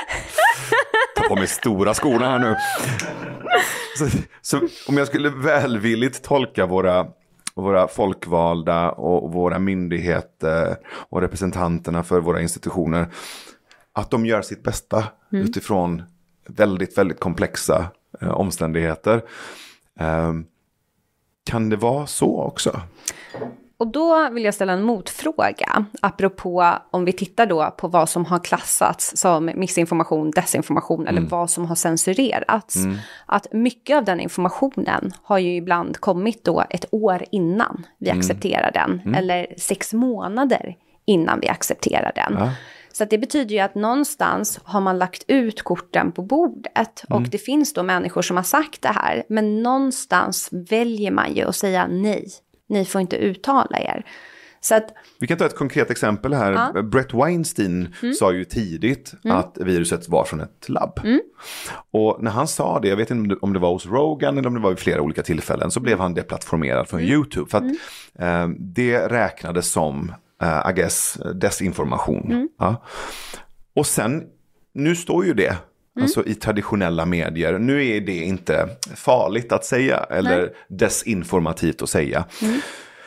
Ta på mig stora skorna här nu. Så, så om jag skulle välvilligt tolka våra, våra folkvalda och våra myndigheter och representanterna för våra institutioner, att de gör sitt bästa mm. utifrån väldigt, väldigt komplexa eh, omständigheter. Eh, kan det vara så också? Och då vill jag ställa en motfråga, apropå om vi tittar då på vad som har klassats som missinformation, desinformation mm. eller vad som har censurerats. Mm. Att mycket av den informationen har ju ibland kommit då ett år innan vi mm. accepterar den. Mm. Eller sex månader innan vi accepterar den. Ja. Så att det betyder ju att någonstans har man lagt ut korten på bordet. Mm. Och det finns då människor som har sagt det här. Men någonstans väljer man ju att säga nej. Ni får inte uttala er. Så att, vi kan ta ett konkret exempel här. Ja. Brett Weinstein mm. sa ju tidigt mm. att viruset var från ett labb. Mm. Och när han sa det, jag vet inte om det var hos Rogan eller om det var vid flera olika tillfällen, så blev han deplattformerad från mm. YouTube. För att mm. eh, det räknades som, eh, I guess, desinformation. Mm. Ja. Och sen, nu står ju det. Mm. Alltså i traditionella medier. Nu är det inte farligt att säga. Eller Nej. desinformativt att säga. Mm.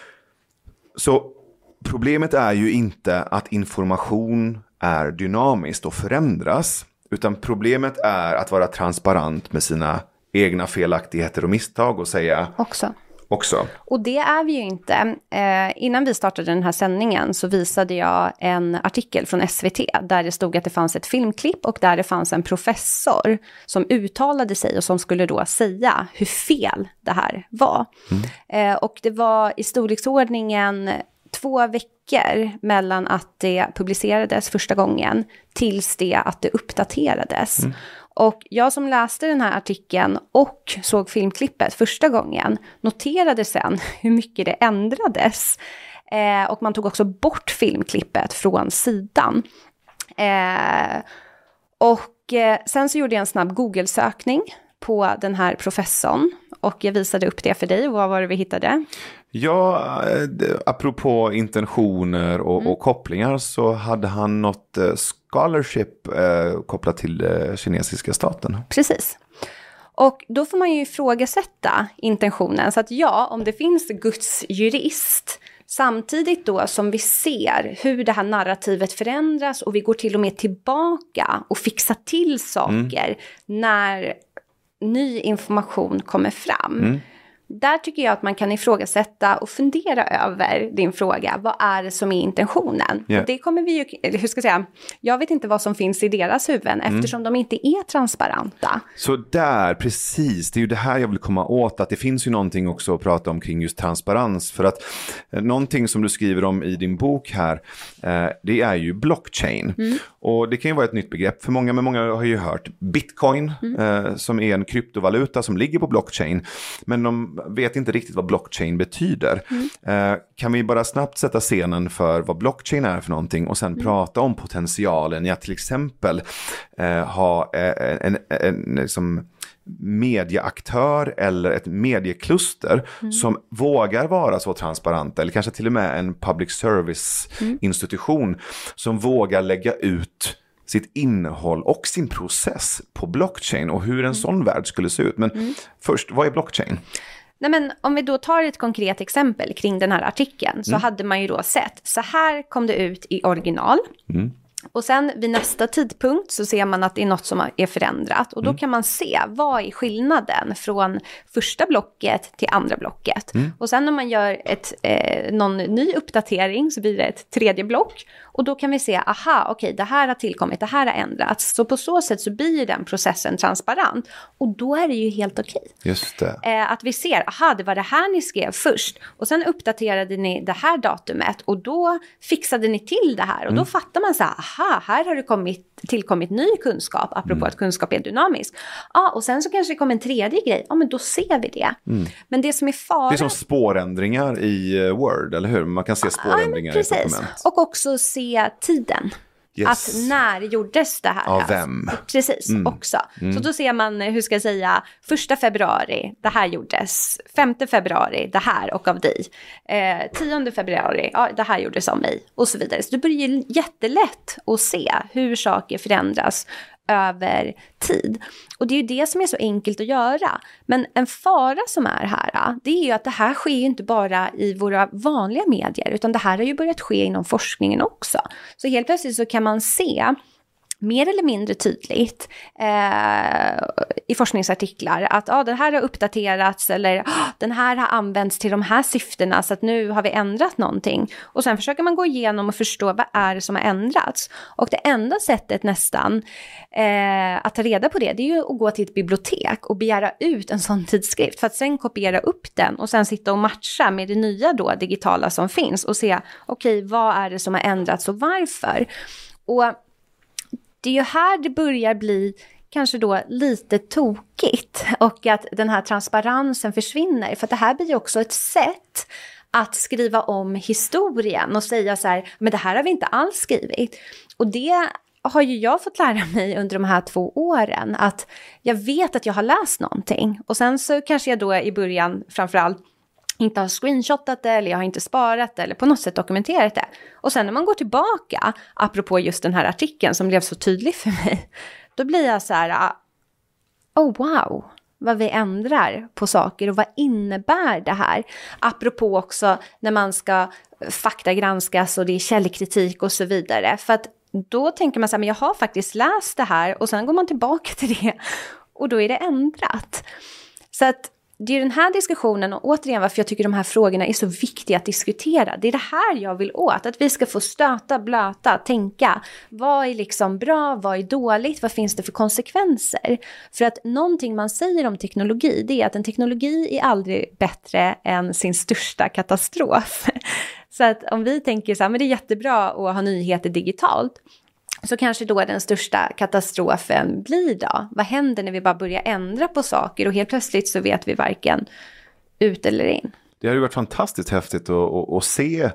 Så problemet är ju inte att information är dynamiskt och förändras. Utan problemet är att vara transparent med sina egna felaktigheter och misstag. Och säga också. Också. Och det är vi ju inte. Eh, innan vi startade den här sändningen så visade jag en artikel från S V T där det stod att det fanns ett filmklipp och där det fanns en professor som uttalade sig och som skulle då säga hur fel det här var. Mm. Eh, och det var i storleksordningen två veckor mellan att det publicerades första gången tills det att det uppdaterades. Mm. Och jag som läste den här artikeln och såg filmklippet första gången noterade sen hur mycket det ändrades. Eh, och man tog också bort filmklippet från sidan. Eh, och eh, sen så gjorde jag en snabb Google-sökning på den här professorn. Och jag visade upp det för dig. Vad var det vi hittade? Ja, apropå intentioner och, mm. och kopplingar så hade han något eh, scholarship eh, kopplat till eh, kinesiska staten. Precis. Och då får man ju ifrågasätta intentionen. Så att ja, om det finns Guds jurist, samtidigt då som vi ser hur det här narrativet förändras och vi går till och med tillbaka och fixar till saker mm. när ny information kommer fram. Mm. Där tycker jag att man kan ifrågasätta och fundera över din fråga. Vad är det som är intentionen? Yeah. Det kommer vi ju, hur ska jag säga, jag vet inte vad som finns i deras huvuden mm. eftersom de inte är transparenta. Så där, precis. Det är ju det här jag vill komma åt. Att det finns ju någonting också att prata om kring just transparens. För att eh, någonting som du skriver om i din bok här, eh, det är ju blockchain. Mm. Och det kan ju vara ett nytt begrepp för många, men många har ju hört Bitcoin mm. eh, som är en kryptovaluta som ligger på blockchain. Men de vet inte riktigt vad blockchain betyder. Mm. Eh, kan vi bara snabbt sätta scenen för vad blockchain är för någonting och sen mm. prata om potentialen i att till exempel eh, ha eh, en, en, en liksom medieaktör eller ett mediekluster mm. som vågar vara så transparenta eller kanske till och med en public service mm. institution som vågar lägga ut sitt innehåll och sin process på blockchain och hur en mm. sån värld skulle se ut. Men mm. först, vad är blockchain? Nej, men om vi då tar ett konkret exempel kring den här artikeln så mm. hade man ju då sett, så här kom det ut i original. Mm. Och sen vid nästa tidpunkt så ser man att det är något som är förändrat. Och då mm. kan man se vad är skillnaden från första blocket till andra blocket. Mm. Och sen när man gör ett, eh, någon ny uppdatering så blir det ett tredje block. Och då kan vi se, aha, okej, det här har tillkommit, det här har ändrats. Så på så sätt så blir ju den processen transparent. Och då är det ju helt okej. Just det. Eh, att vi ser, aha, det var det här ni skrev först. Och sen uppdaterade ni det här datumet. Och då fixade ni till det här. Och mm. då fattar man så här, aha, här har det kommit, tillkommit ny kunskap. Apropå mm. att kunskap är dynamisk. Ja, och sen så kanske det kommer en tredje grej. Ja, men då ser vi det. Mm. Men det som är fara... Det är som spårändringar i Word, eller hur? Man kan se spårändringar ja, i dokument. Och också se tiden. Yes. Att när gjordes det här? Av vem? Precis, mm. också. Mm. Så då ser man, hur ska jag säga, första februari, det här gjordes. Femte februari, det här och av dig. Eh, tionde februari, ja, det här gjordes av mig. Och så vidare. Så det blir ju jättelätt att se hur saker förändras över tid. Och det är ju det som är så enkelt att göra. Men en fara som är här, det är ju att det här sker ju inte bara i våra vanliga medier, utan det här har ju börjat ske inom forskningen också. Så helt plötsligt så kan man se mer eller mindre tydligt eh, i forskningsartiklar att ah, den här har uppdaterats eller ah, den här har använts till de här syftena så att nu har vi ändrat någonting. Och sen försöker man gå igenom och förstå vad är det som har ändrats. Och det enda sättet nästan eh, att ta reda på det, det är ju att gå till ett bibliotek och begära ut en sån tidskrift för att sen kopiera upp den och sen sitta och matcha med det nya då digitala som finns och se okej, okay, vad är det som har ändrats och varför. Och det är ju här det börjar bli kanske då lite tokigt och att den här transparensen försvinner. För att det här blir ju också ett sätt att skriva om historien och säga så här, men det här har vi inte alls skrivit. Och det har ju jag fått lära mig under de här två åren. Att jag vet att jag har läst någonting. Och sen så kanske jag då i början framförallt inte har screenshotat det eller jag har inte sparat det eller på något sätt dokumenterat det. Och sen när man går tillbaka, apropå just den här artikeln som blev så tydlig för mig, då blir jag så här, oh wow, vad vi ändrar på saker och vad innebär det här? Apropå också när man ska faktagranskas och det är källkritik och så vidare. För att då tänker man så här, men jag har faktiskt läst det här och sen går man tillbaka till det och då är det ändrat. Så att det är den här diskussionen och återigen varför jag tycker de här frågorna är så viktiga att diskutera. Det är det här jag vill åt. Att vi ska få stöta, blöta, tänka. Vad är liksom bra? Vad är dåligt? Vad finns det för konsekvenser? För att någonting man säger om teknologi, det är att en teknologi är aldrig bättre än sin största katastrof. Så att om vi tänker så här, men det är jättebra att ha nyheter digitalt. Så kanske då den största katastrofen blir då. Vad händer när vi bara börjar ändra på saker och helt plötsligt så vet vi varken ut eller in. Det har ju varit fantastiskt häftigt att, att, att se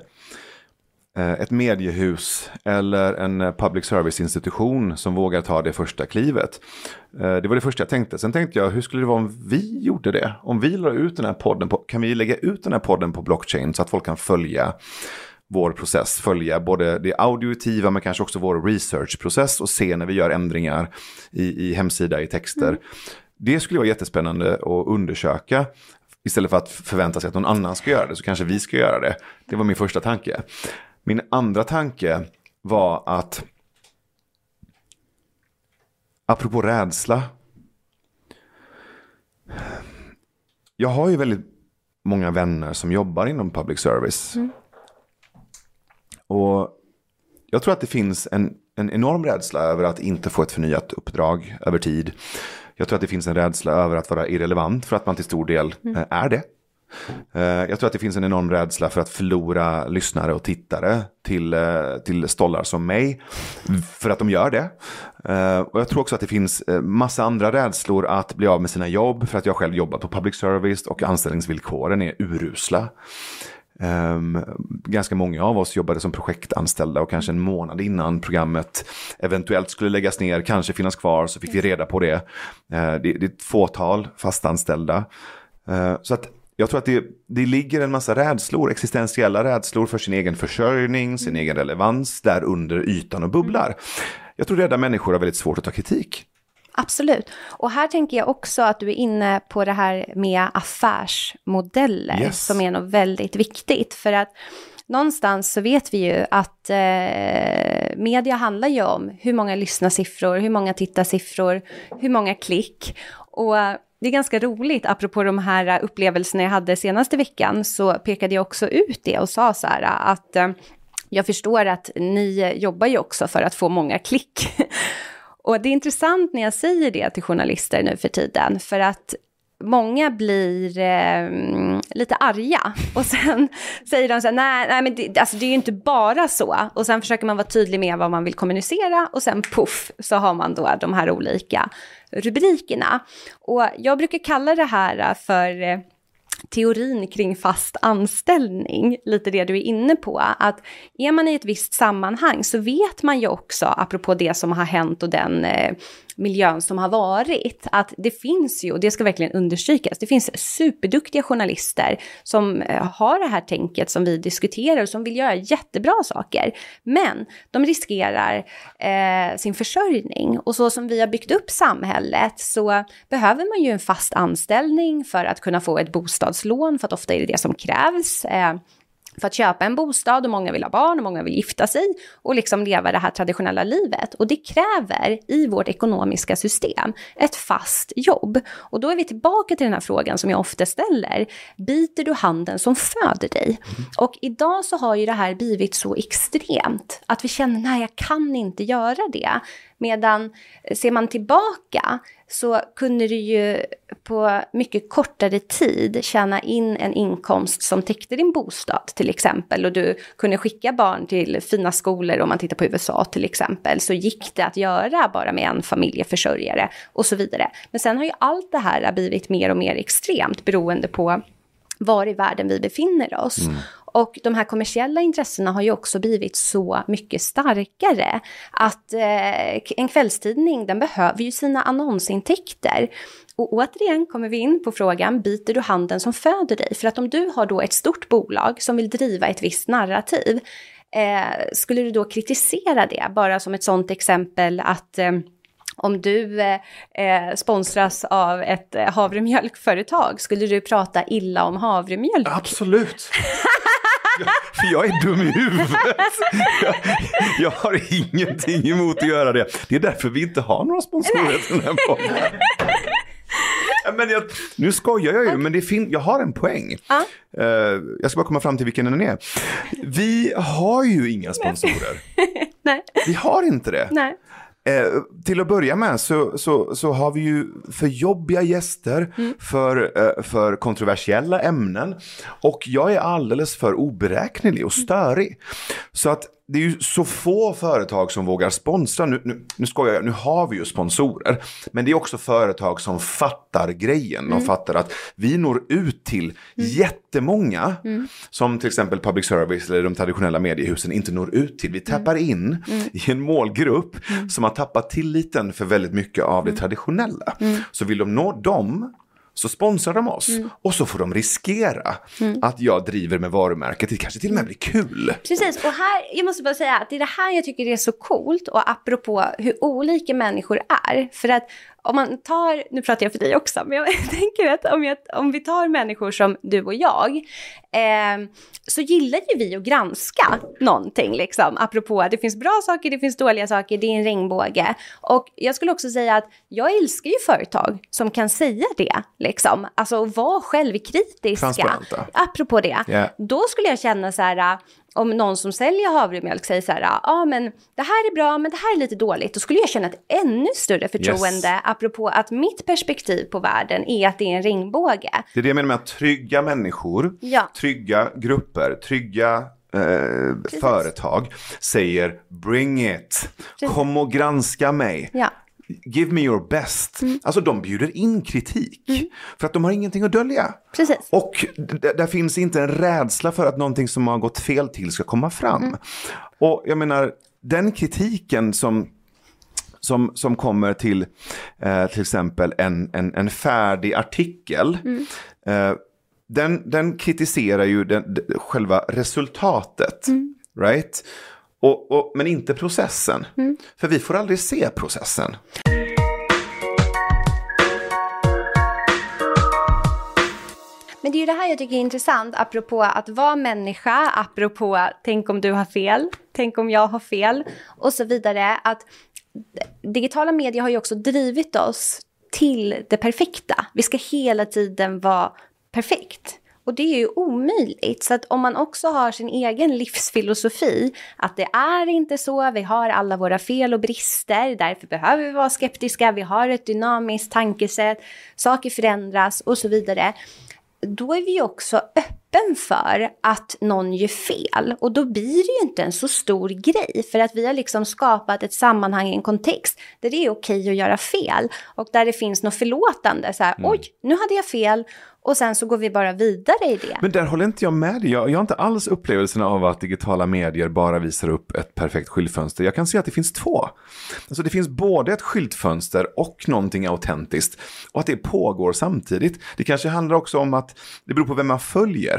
ett mediehus eller en public service institution som vågar ta det första klivet. Det var det första jag tänkte. Sen tänkte jag, hur skulle det vara om vi gjorde det? Om vi la ut den här podden på, kan vi lägga ut den här podden på blockchain så att folk kan följa vår process, följa både det auditiva men kanske också vår researchprocess och se när vi gör ändringar i, i hemsida, i texter. Mm. Det skulle vara jättespännande att undersöka. Istället för att förvänta sig att någon annan ska göra det så kanske vi ska göra det. Det var min första tanke. Min andra tanke var att apropå rädsla. Jag har ju väldigt många vänner som jobbar inom public service. Mm. Och jag tror att det finns en, en enorm rädsla över att inte få ett förnyat uppdrag över tid. Jag tror att det finns en rädsla över att vara irrelevant för att man till stor del mm. är det. Jag tror att det finns en enorm rädsla för att förlora lyssnare och tittare till, till stollar som mig för att de gör det. Och jag tror också att det finns massa andra rädslor att bli av med sina jobb för att jag själv jobbar på public service och anställningsvillkoren är urusla. Um, ganska många av oss jobbade som projektanställda och kanske en månad innan programmet eventuellt skulle läggas ner, kanske finnas kvar, så fick vi reda på det. Uh, det, det är ett fåtal fastanställda. Uh, så att jag tror att det, det ligger en massa rädslor, existentiella rädslor för sin egen försörjning, sin mm. egen relevans där under ytan och bubblar. Mm. Jag tror rädda människor har väldigt svårt att ta kritik. Absolut. Och här tänker jag också att du är inne på det här med affärsmodeller yes. som är något väldigt viktigt. För att någonstans så vet vi ju att eh, media handlar ju om hur många lyssnarsiffror, hur många tittarsiffror, hur många klick. Och det är ganska roligt, apropå de här upplevelserna jag hade senaste veckan, så pekade jag också ut det och sa så här att eh, jag förstår att ni jobbar ju också för att få många klick. Och det är intressant när jag säger det till journalister nu för tiden. För att många blir eh, lite arga. Och sen säger de så här, nej, nej men det, alltså det är ju inte bara så. Och sen försöker man vara tydlig med vad man vill kommunicera. Och sen puff så har man då de här olika rubrikerna. Och jag brukar kalla det här för eh, teorin kring fast anställning, lite det du är inne på, att är man i ett visst sammanhang så vet man ju också, apropå det som har hänt och den eh, miljön som har varit, att det finns ju, och det ska verkligen understrykas, det finns superduktiga journalister som eh, har det här tänket som vi diskuterar och som vill göra jättebra saker, men de riskerar eh, sin försörjning, och så som vi har byggt upp samhället så behöver man ju en fast anställning för att kunna få ett bostadslån, för att ofta är det det som krävs. Eh, för att köpa en bostad och många vill ha barn och många vill gifta sig och liksom leva det här traditionella livet. Och det kräver i vårt ekonomiska system ett fast jobb. Och då är vi tillbaka till den här frågan som jag ofta ställer. Biter du handen som föder dig? Mm. Och idag så har ju det här blivit så extremt att vi känner, nej jag kan inte göra det. Medan ser man tillbaka så kunde du ju på mycket kortare tid tjäna in en inkomst som täckte din bostad till exempel. Och du kunde skicka barn till fina skolor, om man tittar på U S A till exempel. Så gick det att göra bara med en familjeförsörjare och så vidare. Men sen har ju allt det här blivit mer och mer extremt beroende på var i världen vi befinner oss. Mm. Och de här kommersiella intressena har ju också blivit så mycket starkare att eh, en kvällstidning, den behöver ju sina annonsintäkter. Och återigen kommer vi in på frågan, biter du handen som föder dig? För att om du har då ett stort bolag som vill driva ett visst narrativ, eh, skulle du då kritisera det? Bara som ett sånt exempel att... Eh, Om du eh, sponsras av ett eh, havremjölkföretag, skulle du prata illa om havremjölk? Absolut. jag, för jag är dum i huvudet. Jag, jag har ingenting emot att göra det. Det är därför vi inte har några sponsorer till den här podden. Men jag, nu skojar jag ju, okay. men det fin- jag har en poäng. Ah. Uh, jag ska bara komma fram till vilken den är. Vi har ju inga sponsorer. Nej. Vi har inte det. Nej. Eh, till att börja med så, så, så har vi ju för jobbiga gäster, mm. för, eh, för kontroversiella ämnen, och jag är alldeles för oberäknelig och störig. Mm. Så att det är ju så få företag som vågar sponsra. Nu, nu, nu skojar jag, nu har vi ju sponsorer. Men det är också företag som fattar grejen. Mm. Och fattar att vi når ut till mm. jättemånga. Mm. Som till exempel public service eller de traditionella mediehusen inte når ut till. Vi tappar in mm. i en målgrupp mm. som har tappat tilliten för väldigt mycket av det mm. traditionella. Mm. Så vill de nå dem, så sponsrar de oss. Mm. Och så får de riskera mm. att jag driver med varumärket. Det kanske till och med blir kul. Precis, och här, jag måste bara säga att det är det här jag tycker är så coolt. Och apropå hur olika människor är. För att om man tar, nu pratar jag för dig också, men jag tänker att om, jag, om vi tar människor som du och jag, eh, så gillar ju vi att granska någonting liksom. Apropå att det finns bra saker, det finns dåliga saker, det är en regnbåge. Och jag skulle också säga att jag älskar ju företag som kan säga det liksom. Alltså vara självkritiska. Apropå det, yeah. Då skulle jag känna så här... Om någon som säljer havremjölk säger så här, ja ah, men det här är bra men det här är lite dåligt, då skulle jag känna ett ännu större förtroende, yes. Apropå att mitt perspektiv på världen är att det är en regnbåge. Det är det jag menar med att trygga människor, ja. trygga grupper, trygga eh, företag säger bring it, Precis. Kom och granska mig. Ja. Give me your best. Mm. Alltså de bjuder in kritik. Mm. För att de har ingenting att dölja. Precis. Och d- där finns inte en rädsla för att någonting som har gått fel till ska komma fram. Mm. Och jag menar, den kritiken som, som, som kommer till eh, till exempel en, en, en färdig artikel. Mm. Eh, den, den kritiserar ju den, den, själva resultatet. Mm. Right? Och, och, men inte processen. Mm. För vi får aldrig se processen. Men det är ju det här jag tycker är intressant. Apropå att vara människa. Apropå tänk om du har fel. Tänk om jag har fel. Och så vidare. Att digitala medier har ju också drivit oss till det perfekta. Vi ska hela tiden vara perfekt. Och det är ju omöjligt. Så att om man också har sin egen livsfilosofi, att det är inte så, vi har alla våra fel och brister, därför behöver vi vara skeptiska, vi har ett dynamiskt tankesätt, saker förändras och så vidare. Då är vi också öppen för att någon gör fel. Och då blir det ju inte en så stor grej. För att vi har liksom skapat ett sammanhang, en kontext där det är okej att göra fel. Och där det finns något förlåtande. Så här, mm. oj, nu hade jag fel. Och sen så går vi bara vidare i det. Men där håller inte jag med dig. Jag, jag har inte alls upplevelsen av att digitala medier bara visar upp ett perfekt skyltfönster. Jag kan se att det finns två. Alltså det finns både ett skyltfönster och någonting autentiskt. Och att det pågår samtidigt. Det kanske handlar också om att det beror på vem man följer.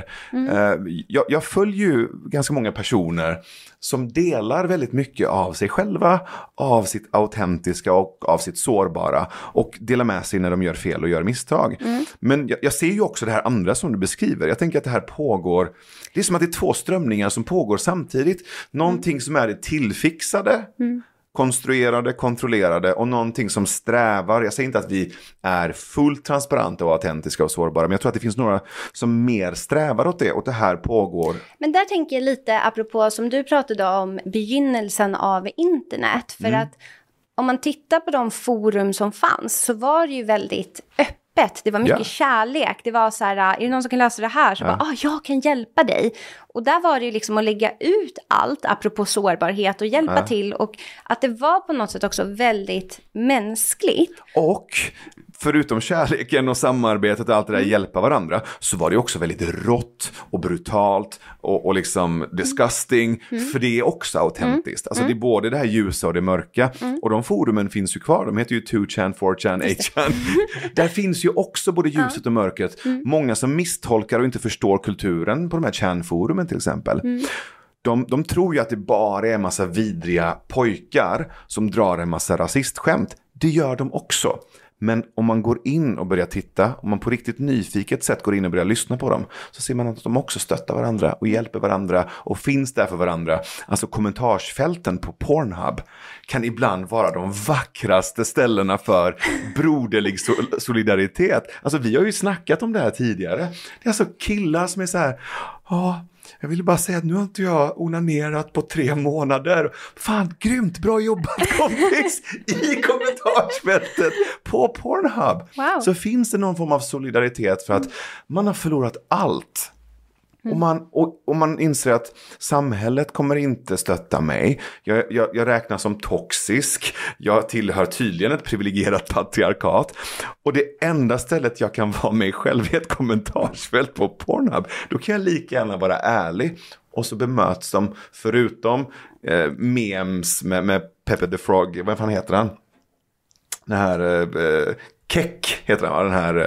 säger. Mm. Uh, jag, jag följer ju ganska många personer som delar väldigt mycket av sig själva, av sitt autentiska och av sitt sårbara och delar med sig när de gör fel och gör misstag. Mm. Men jag, jag ser ju också det här andra som du beskriver. Jag tänker att det här pågår, det är som att det är två strömningar som pågår samtidigt. Någonting mm. som är det tillfixade, mm. konstruerade, kontrollerade och någonting som strävar. Jag säger inte att vi är fullt transparenta och autentiska och sårbara, men jag tror att det finns några som mer strävar åt det och det här pågår. Men där tänker jag lite apropå som du pratade om begynnelsen av internet, för mm. att om man tittar på de forum som fanns så var det ju väldigt öppet. Det var mycket ja. kärlek. Det var så här, är det någon som kan lösa det här? Så ja. bara, ah, jag kan hjälpa dig. Och där var det ju liksom att lägga ut allt apropå sårbarhet och hjälpa ja. till. Och att det var på något sätt också väldigt mänskligt. Och förutom kärleken och samarbetet och allt det där, mm. hjälpa varandra, så var det också väldigt rått och brutalt och, och liksom disgusting. Mm. För det är också autentiskt. Mm. Alltså det är både det här ljusa och det mörka. Mm. Och de forumen finns ju kvar. De heter ju two chan, four chan, eight chan. Där finns ju också både ljuset ja. och mörkret. Mm. Många som misstolkar och inte förstår kulturen på de här chan-forumen till exempel. Mm. De, de tror ju att det bara är en massa vidriga pojkar som drar en massa rasistskämt. Det gör de också. Men om man går in och börjar titta, om man på riktigt nyfiket sätt går in och börjar lyssna på dem, så ser man att de också stöttar varandra och hjälper varandra och finns där för varandra. Alltså kommentarsfälten på Pornhub kan ibland vara de vackraste ställena för broderlig solidaritet. Alltså vi har ju snackat om det här tidigare. Det är alltså killar som är så här, ja, jag ville bara säga att nu har inte jag onanerat på tre månader. Fan, grymt, bra jobbat kompis. I kommentarsfältet på Pornhub. Wow. Så finns det någon form av solidaritet för att man har förlorat allt. Mm. Och, man, och, och man inser att samhället kommer inte stötta mig. Jag, jag, jag räknas som toxisk. Jag tillhör tydligen ett privilegierat patriarkat. Och det enda stället jag kan vara mig själv är ett kommentarsfält på Pornhub. Då kan jag lika gärna vara ärlig. Och så bemöts de förutom eh, memes med, med Pepe the Frog. Vad fan heter han? Den här... Eh, Keck heter han, den här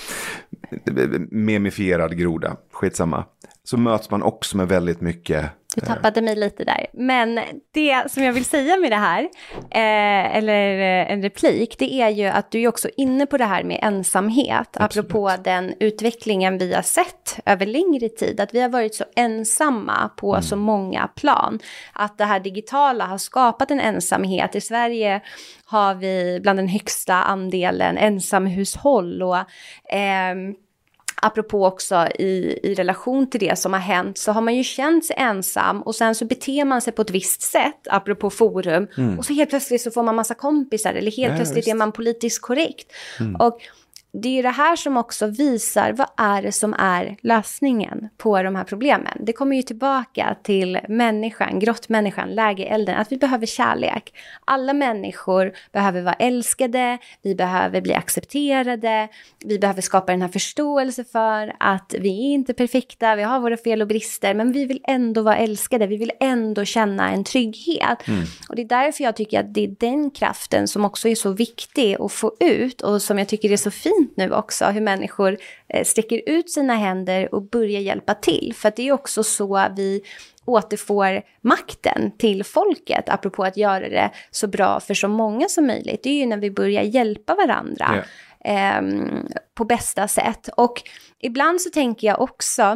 eh, memifierad groda. Skitsamma. Så möts man också med väldigt mycket... Du tappade mig lite där. Men det som jag vill säga med det här, eh, eller en replik, det är ju att du är också inne på det här med ensamhet. Absolut. Apropå den utvecklingen vi har sett över längre tid. Att vi har varit så ensamma på mm. så många plan. Att det här digitala har skapat en ensamhet. I Sverige har vi bland den högsta andelen ensamhushåll och... Eh, apropå också i, i relation till det som har hänt så har man ju känt sig ensam och sen så beter man sig på ett visst sätt apropå forum mm. och så helt plötsligt så får man massa kompisar eller helt ja, plötsligt visst. Är man politiskt korrekt. Mm. Och det är det här som också visar vad är det som är lösningen på de här problemen. Det kommer ju tillbaka till människan, grottmänniskan, lägerelden, att vi behöver kärlek. Alla människor behöver vara älskade, vi behöver bli accepterade, vi behöver skapa den här förståelse för att vi är inte perfekta, vi har våra fel och brister, men vi vill ändå vara älskade, vi vill ändå känna en trygghet. Mm. Och det är därför jag tycker att det är den kraften som också är så viktig att få ut och som jag tycker är så fint nu också, hur människor eh, sträcker ut sina händer och börjar hjälpa till. För att det är också så vi återfår makten till folket, apropå att göra det så bra för så många som möjligt. Det är ju när vi börjar hjälpa varandra yeah. eh, på bästa sätt. Och ibland så tänker jag också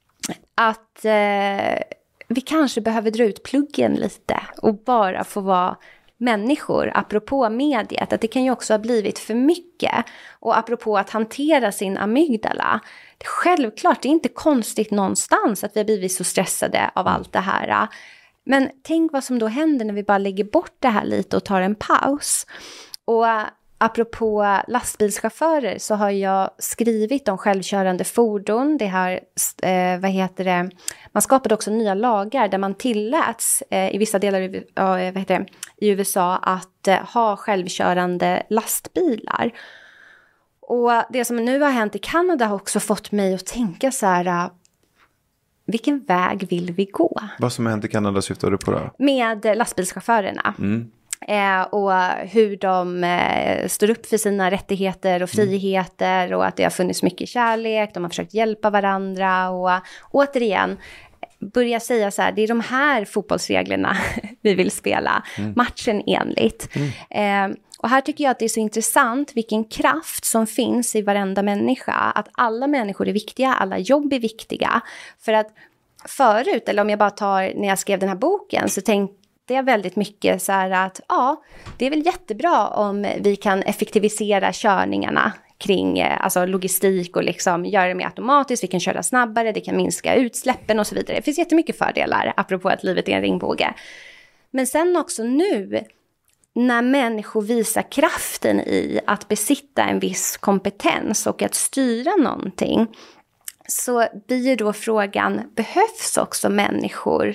att eh, vi kanske behöver dra ut pluggen lite och bara få vara människor, apropå mediet, att det kan ju också ha blivit för mycket. Och apropå att hantera sin amygdala. Det, självklart, det är inte konstigt någonstans att vi har blivit så stressade av allt det här. Men tänk vad som då händer när vi bara lägger bort det här lite och tar en paus. Och apropå lastbilschaufförer så har jag skrivit om självkörande fordon. Det här, eh, vad heter det? Man skapade också nya lagar där man tilläts eh, i vissa delar i, eh, vad heter det, i U S A att eh, ha självkörande lastbilar. Och det som nu har hänt i Kanada har också fått mig att tänka så här, uh, vilken väg vill vi gå? Vad som har hänt i Kanada syftar du på då? Med lastbilschaufförerna. Mm. Eh, och hur de eh, står upp för sina rättigheter och friheter mm. och att det har funnits mycket kärlek, de har försökt hjälpa varandra och återigen börja säga så här, det är de här fotbollsreglerna vi vill spela mm. matchen enligt. Mm. Eh, och här tycker jag att det är så intressant vilken kraft som finns i varenda människa, att alla människor är viktiga, alla jobb är viktiga, för att förut, eller om jag bara tar när jag skrev den här boken så tänkte det är väldigt mycket så här att ja, det är väl jättebra om vi kan effektivisera körningarna kring alltså logistik och liksom göra det mer automatiskt. Vi kan köra snabbare, det kan minska utsläppen och så vidare. Det finns jättemycket fördelar apropå att livet är en ringbåge. Men sen också nu när människor visar kraften i att besitta en viss kompetens och att styra någonting, så blir då frågan, behövs också människor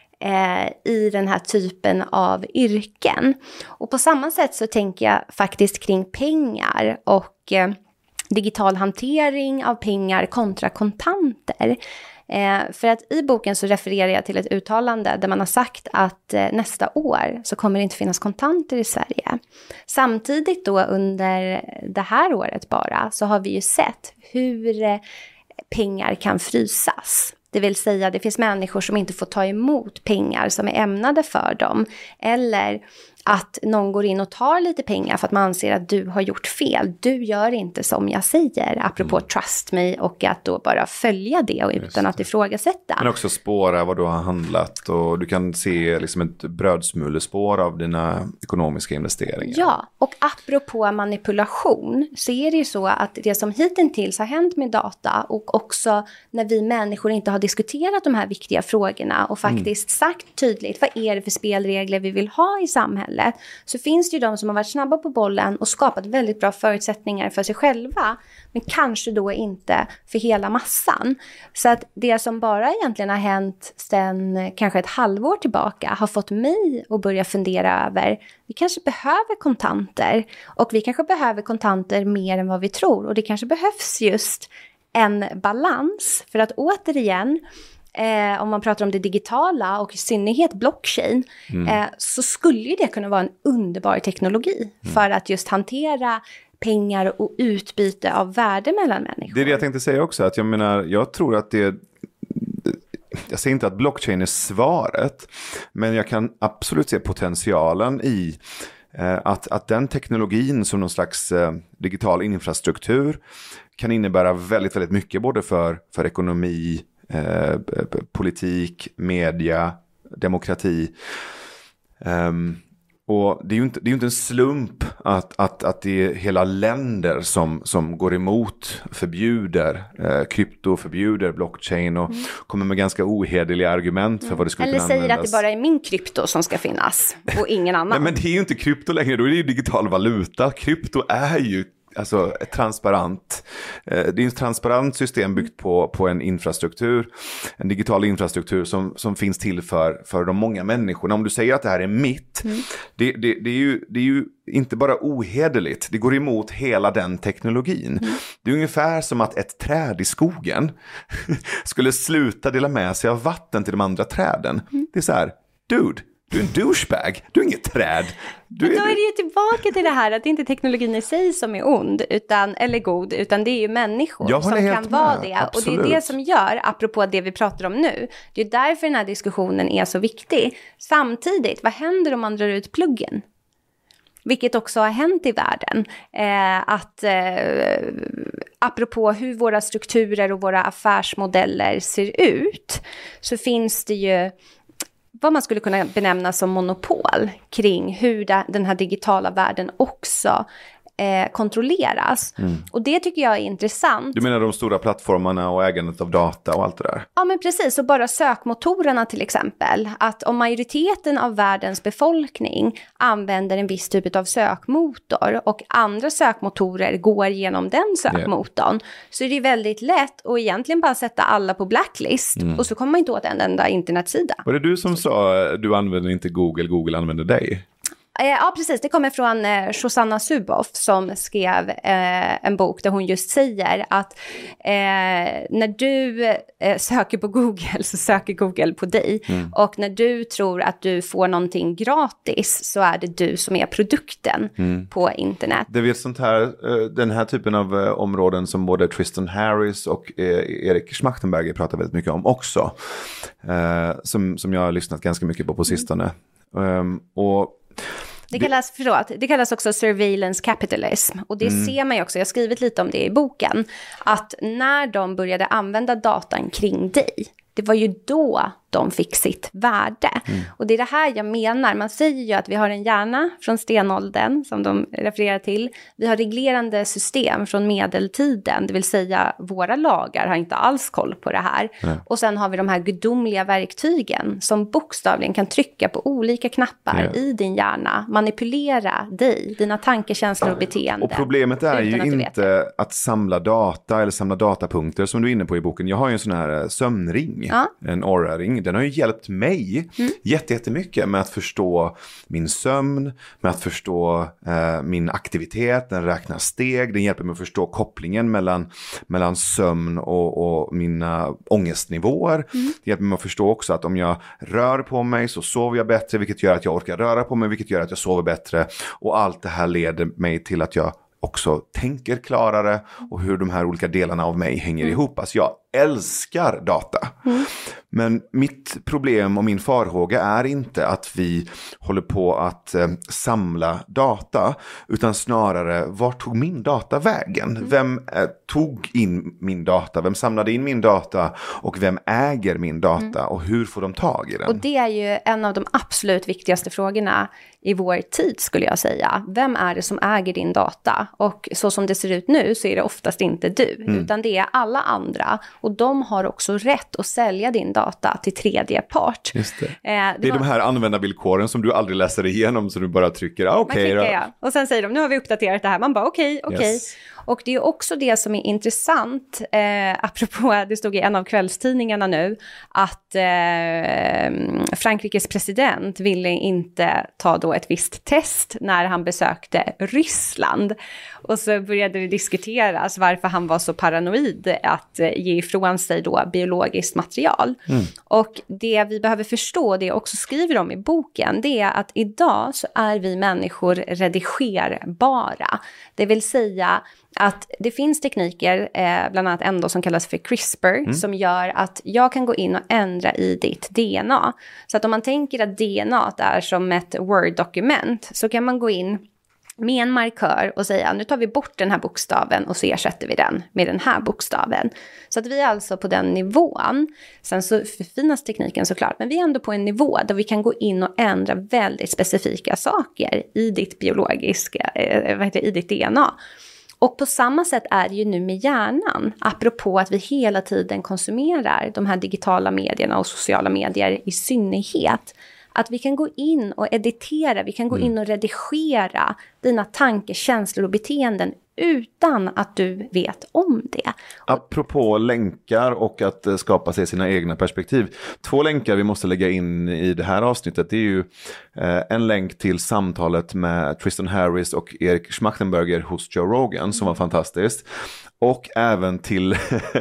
eh, i den här typen av yrken? Och på samma sätt så tänker jag faktiskt kring pengar och eh, digital hantering av pengar kontra kontanter. Eh, för att i boken så refererar jag till ett uttalande där man har sagt att eh, nästa år så kommer det inte finnas kontanter i Sverige. Samtidigt då under det här året bara så har vi ju sett hur eh, pengar kan frysas. Det vill säga det finns människor som inte får ta emot pengar som är ämnade för dem. Eller att någon går in och tar lite pengar för att man anser att du har gjort fel. Du gör inte som jag säger, apropå mm. trust me, och att då bara följa det och utan det. Att ifrågasätta. Men också spåra vad du har handlat och du kan se liksom ett brödsmulespår av dina ekonomiska investeringar. Ja, och apropå manipulation så är det ju så att det som hittills har hänt med data och också när vi människor inte har diskuterat de här viktiga frågorna och faktiskt mm. sagt tydligt vad är det för spelregler vi vill ha i samhället, så finns det ju de som har varit snabba på bollen och skapat väldigt bra förutsättningar för sig själva, men kanske då inte för hela massan. Så att det som bara egentligen har hänt sedan kanske ett halvår tillbaka har fått mig att börja fundera över, vi kanske behöver kontanter och vi kanske behöver kontanter mer än vad vi tror, och det kanske behövs just en balans för att återigen, Eh, om man pratar om det digitala och i synnerhet blockchain, mm. eh, så skulle ju det kunna vara en underbar teknologi mm. för att just hantera pengar och utbyte av värde mellan människor. Det är det jag tänkte säga också, att jag menar, jag tror att det, jag säger inte att blockchain är svaret, men jag kan absolut se potentialen i eh, att, att den teknologin som någon slags eh, digital infrastruktur kan innebära väldigt, väldigt mycket både för, för ekonomi, Eh, politik, media, demokrati. Um, och det är ju inte, det är ju inte en slump att, att, att det är hela länder som, som går emot, förbjuder eh, krypto, förbjuder blockchain och mm. kommer med ganska ohederliga argument för mm. vad det skulle Eller kunna säger användas. Att det bara är min krypto som ska finnas och ingen annan. Nej, men det är ju inte krypto längre, då är det ju digital valuta. Krypto är ju alltså ett transparent, eh, det är ett transparent system byggt på, på en infrastruktur, en digital infrastruktur som, som finns till för, för de många människorna. Om du säger att det här är mitt, mm. det, det, det, är ju, det är ju inte bara ohederligt, det går emot hela den teknologin. Mm. Det är ungefär som att ett träd i skogen skulle sluta dela med sig av vatten till de andra träden. Mm. Det är så här, dude, du är en douchebag, du är inget träd. Du Men då är, är det ju tillbaka till det här att det inte är teknologin i sig som är ond utan, eller god, utan det är ju människor som kan med. vara det. Absolut. Och det är det som gör, apropå det vi pratar om nu, det är därför den här diskussionen är så viktig. Samtidigt, vad händer om man drar ut pluggen? Vilket också har hänt i världen. Eh, att eh, apropå hur våra strukturer och våra affärsmodeller ser ut, så finns det ju vad man skulle kunna benämna som monopol kring hur den här digitala världen också eh, kontrolleras. Mm. Och det tycker jag är intressant. Du menar de stora plattformarna och ägandet av data och allt det där? Ja, men precis. Och bara sökmotorerna till exempel. Att om majoriteten av världens befolkning använder en viss typ av sökmotor och andra sökmotorer går genom den sökmotorn, yeah. så är det väldigt lätt att egentligen bara sätta alla på blacklist mm. och så kommer man inte åt en enda internetsida. Var det du som sa du använder inte Google, Google använder dig? Ja, precis. Det kommer från eh, Shosanna Zuboff som skrev eh, en bok där hon just säger att eh, när du eh, söker på Google så söker Google på dig. Mm. Och när du tror att du får någonting gratis så är det du som är produkten mm. på internet. Det är sånt här, den här typen av områden som både Tristan Harris och Erik Schmachtenberger pratar väldigt mycket om också. Eh, som, som jag har lyssnat ganska mycket på på sistone. Mm. Um, och Det kallas, förlåt, det kallas också surveillance capitalism. Och det mm. ser man ju också, jag har skrivit lite om det i boken. Att när de började använda datan kring dig, det var ju då de fick sitt värde. Mm. Och det är det här jag menar. Man säger ju att vi har en hjärna från stenåldern som de refererar till. Vi har reglerande system från medeltiden. Det vill säga våra lagar har inte alls koll på det här. Mm. Och sen har vi de här gudomliga verktygen som bokstavligen kan trycka på olika knappar mm. i din hjärna. Manipulera dig, dina tankar, känslor och beteenden. Och problemet är ju att inte att samla data eller samla datapunkter som du är inne på i boken. Jag har ju en sån här sömnring, ja. en Oura-ring. Den har ju hjälpt mig mm. jätte, jättemycket med att förstå min sömn, med att förstå eh, min aktivitet. Den räknar steg, den hjälper mig att förstå kopplingen mellan, mellan sömn och, och mina ångestnivåer. Mm. Det hjälper mig att förstå också att om jag rör på mig så sover jag bättre, vilket gör att jag orkar röra på mig, vilket gör att jag sover bättre. Och allt det här leder mig till att jag också tänker klarare och hur de här olika delarna av mig hänger mm. ihop. Alltså jag älskar data. Mm. Men mitt problem och min farhåga är inte att vi håller på att eh, samla data, utan snarare, vart tog min data vägen? Mm. Vem eh, tog in min data? Vem samlade in min data? Och vem äger min data? Mm. Och hur får de tag i den? Och det är ju en av de absolut viktigaste frågorna i vår tid, skulle jag säga. Vem är det som äger din data? Och så som det ser ut nu så är det oftast inte du, mm. utan det är alla andra. Och de har också rätt att sälja din data till tredje part. Just det. Eh, det, det är var... de här användarvillkoren som du aldrig läser igenom, så du bara trycker, ah, okej. Okay, ja. Och sen säger de, nu har vi uppdaterat det här. Man bara, okej, okay, okej. Okay. Yes. Och det är också det som är intressant, eh, apropå, det stod i en av kvällstidningarna nu, att eh, Frankrikes president ville inte ta då ett visst test när han besökte Ryssland. Och så började det diskuteras varför han var så paranoid att eh, ge ifrån sig då biologiskt material. Mm. Och det vi behöver förstå, det jag också skriver om i boken, det är att idag så är vi människor redigerbara. Det vill säga att det finns tekniker, eh, bland annat en då som kallas för CRISPR, mm. som gör att jag kan gå in och ändra i ditt D N A. Så att om man tänker att D N A är som ett Word-dokument, så kan man gå in med en markör och säga, nu tar vi bort den här bokstaven och så ersätter vi den med den här bokstaven. Så att vi är alltså på den nivån. Sen så förfinas tekniken såklart, men vi är ändå på en nivå där vi kan gå in och ändra väldigt specifika saker i ditt biologiska, eh, vad heter det, i ditt D N A. Och på samma sätt är det ju nu med hjärnan, apropå att vi hela tiden konsumerar de här digitala medierna och sociala medier i synnerhet. Att vi kan gå in och editera, vi kan gå in och redigera dina tankar, känslor och beteenden utan att du vet om det. Apropå länkar och att skapa sig sina egna perspektiv. Två länkar vi måste lägga in i det här avsnittet. Det är ju eh, en länk till samtalet med Tristan Harris och Erik Schmachtenberger hos Joe Rogan som var fantastiskt. Och även till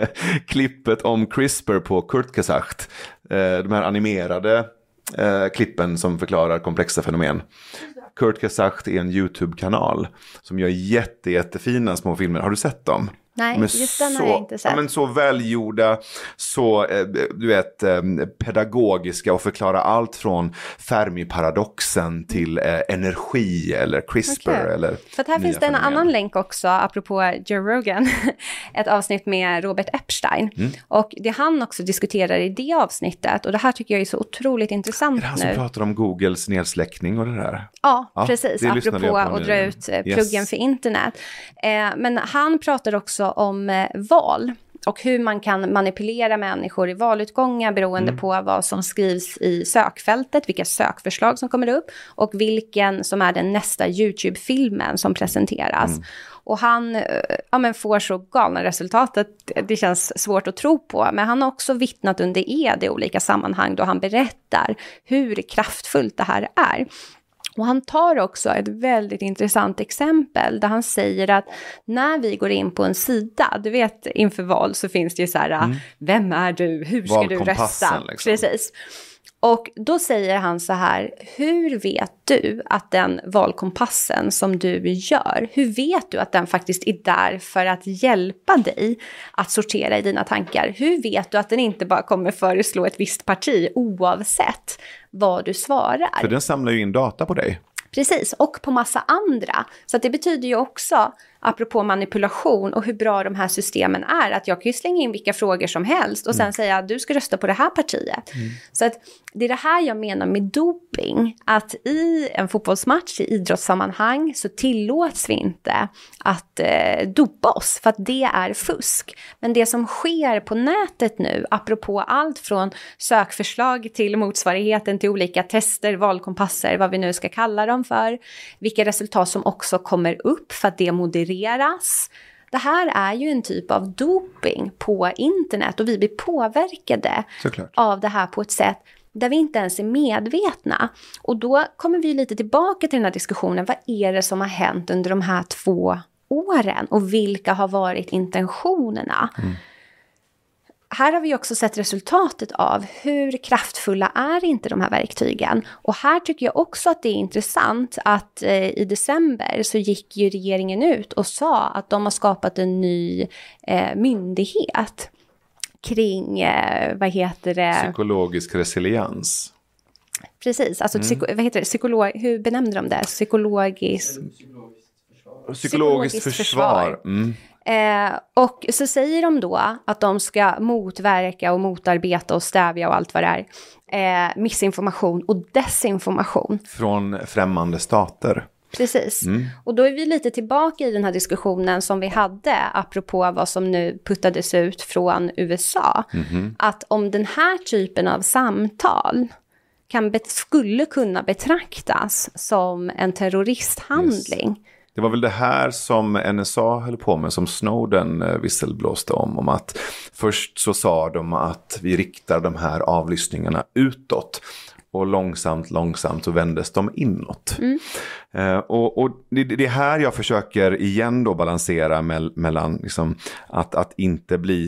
klippet om CRISPR på Kurt Kasacht. Eh, de här animerade Eh, klippen som förklarar komplexa fenomen. Kurt Kasacht är en YouTube-kanal som gör jätte, jättefina små filmer. Har du sett dem? Nej, just den har jag inte sett. Ja, men så välgjorda, så eh, du vet, eh, pedagogiska och förklara allt från Fermi-paradoxen till eh, energi eller CRISPR. Okay. Eller för att här finns det en fenomen. Annan länk också, apropå Joe Rogan, ett avsnitt med Robert Epstein. Mm. Och det han också diskuterar i det avsnittet, och det här tycker jag är så otroligt intressant nu. Är det han som pratar om Googles nedsläckning och det där? Ja, ja precis. Apropå att dra ut eh, pluggen yes. för internet. Eh, men han pratar också om eh, val och hur man kan manipulera människor i valutgångar beroende mm. på vad som skrivs i sökfältet, vilka sökförslag som kommer upp och vilken som är den nästa YouTube-filmen som presenteras. Mm. Och han ja, men får så galna resultatet, det känns svårt att tro på. Men han har också vittnat under ed i olika sammanhang då han berättar hur kraftfullt det här är. Och han tar också ett väldigt intressant exempel där han säger att när vi går in på en sida, du vet inför val så finns det ju så här, mm. vem är du, hur ska du rösta? Liksom. Precis. Och då säger han så här, hur vet du att den valkompassen som du gör, hur vet du att den faktiskt är där för att hjälpa dig att sortera i dina tankar? Hur vet du att den inte bara kommer föreslå ett visst parti oavsett vad du svarar? För den samlar ju in data på dig. Precis, och på massa andra. Så att det betyder ju också, apropå manipulation och hur bra de här systemen är, att jag kan ju slänga in vilka frågor som helst och sen mm. säga att du ska rösta på det här partiet. Mm. Så att det är det här jag menar med doping. Att i en fotbollsmatch, i idrottssammanhang, så tillåts vi inte att eh, dopa oss för att det är fusk. Men det som sker på nätet nu, apropå allt från sökförslag till motsvarigheten till olika tester, valkompasser, vad vi nu ska kalla dem för, vilka resultat som också kommer upp för att det modereras. Det här är ju en typ av doping på internet och vi blir påverkade Såklart. Av det här på ett sätt där vi inte ens är medvetna. Och då kommer vi lite tillbaka till den här diskussionen. Vad är det som har hänt under de här två åren och vilka har varit intentionerna? Mm. Här har vi också sett resultatet av hur kraftfulla är inte de här verktygen. Och här tycker jag också att det är intressant att eh, i december så gick ju regeringen ut och sa att de har skapat en ny eh, myndighet kring, eh, vad heter det? Psykologisk resiliens. Precis, alltså mm. psyko, vad heter det? Psykolog, hur benämnde de det? Psykologiskt... Psykologiskt försvar. Psykologiskt försvar. Mm. Eh, och så säger de då att de ska motverka och motarbeta och stävja och allt vad det är. Eh, missinformation och desinformation. Från främmande stater. Precis. Mm. Och då är vi lite tillbaka i den här diskussionen som vi hade apropå vad som nu puttades ut från U S A. Mm-hmm. Att om den här typen av samtal kan bet- skulle kunna betraktas som en terroristhandling. Yes. Det var väl det här som N S A höll på med, som Snowden visselblåste om. Om att först så sa de att vi riktar de här avlyssningarna utåt. Och långsamt, långsamt så vändes de inåt. Mm. Eh, och och det, det är här jag försöker igen då balansera me- mellan liksom att, att inte bli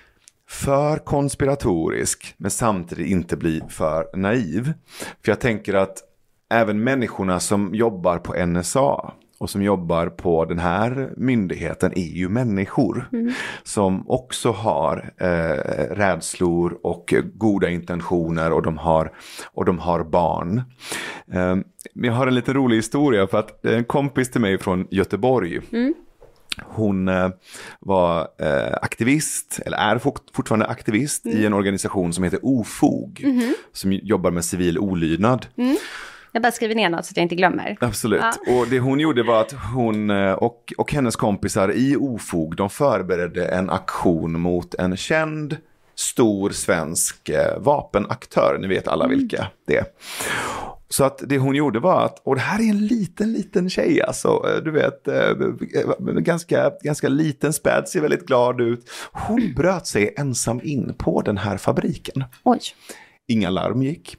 för konspiratorisk men samtidigt inte bli för naiv. För jag tänker att även människorna som jobbar på N S A och som jobbar på den här myndigheten är ju människor mm. som också har eh, rädslor och goda intentioner, och de har, och de har barn. Eh, jag har en lite rolig historia, för att en kompis till mig från Göteborg, mm. hon eh, var eh, aktivist, eller är fort, fortfarande aktivist mm. i en organisation som heter Ofog, mm. som jobbar med civil olydnad. Mm. Jag bara skriver ner något så att jag inte glömmer. Absolut. Ja. Och det hon gjorde var att hon och, och hennes kompisar i Ofog, de förberedde en aktion mot en känd stor svensk eh, vapenaktör. Ni vet alla vilka mm. det är. Så att det hon gjorde var att, och det här är en liten, liten tjej alltså, du vet, eh, ganska, ganska liten späd, ser väldigt glad ut. Hon bröt sig ensam in på den här fabriken. Oj. Inga larm gick.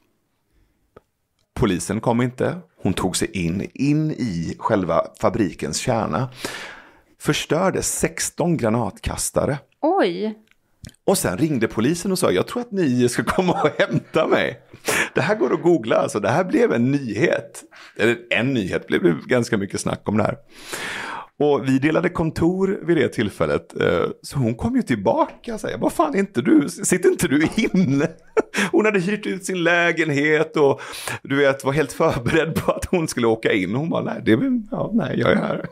Polisen kom inte. Hon tog sig in, in i själva fabrikens kärna. Förstörde sexton granatkastare. Oj. Och sen ringde polisen och sa, jag tror att ni ska komma och hämta mig. Det här går att googla, alltså. Det här blev en nyhet. Eller en nyhet, det blev ganska mycket snack om det här. Och vi delade kontor vid det tillfället. Så hon kom ju tillbaka och sa, vad fan, inte du, sitter inte du inne? Hon hade hyrt ut sin lägenhet och du vet, var helt förberedd på att hon skulle åka in. Hon bara, nej, det är, ja, nej jag är här.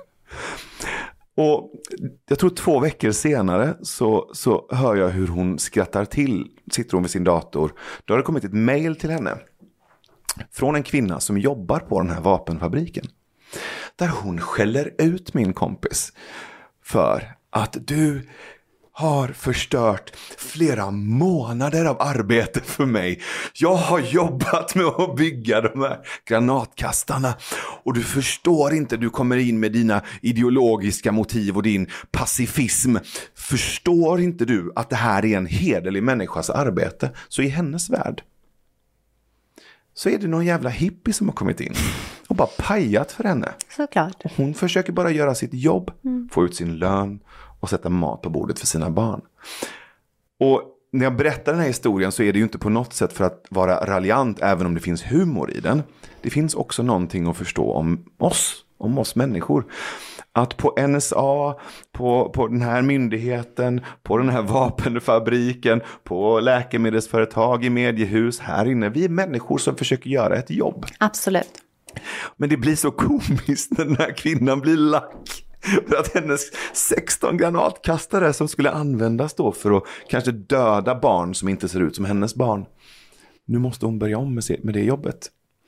Och jag tror två veckor senare så, så hör jag hur hon skrattar till. Sitter hon vid sin dator. Då har det kommit ett mejl till henne från en kvinna som jobbar på den här vapenfabriken. Där hon skäller ut min kompis för att du har förstört flera månader av arbete för mig. Jag har jobbat med att bygga de här granatkastarna. Och du förstår inte, du kommer in med dina ideologiska motiv och din pacifism. Förstår inte du att det här är en hederlig människas arbete? Så i hennes värld så är det någon jävla hippie som har kommit in och bara pajat för henne. Såklart. Hon försöker bara göra sitt jobb, Mm. få ut sin lön och sätta mat på bordet för sina barn. Och när jag berättar den här historien så är det ju inte på något sätt för att vara raljant, även om det finns humor i den. Det finns också någonting att förstå om oss, om oss människor. Att på N S A, på, på den här myndigheten, på den här vapenfabriken, på läkemedelsföretag, i mediehus här inne. Vi är människor som försöker göra ett jobb. Absolut. Men det blir så komiskt när den här kvinnan blir lack. För att hennes sexton granatkastare som skulle användas då för att kanske döda barn som inte ser ut som hennes barn. Nu måste hon börja om med, se, med det jobbet.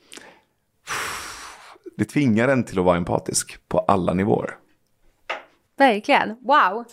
Det tvingar en till att vara empatisk på alla nivåer. Verkligen. Wow.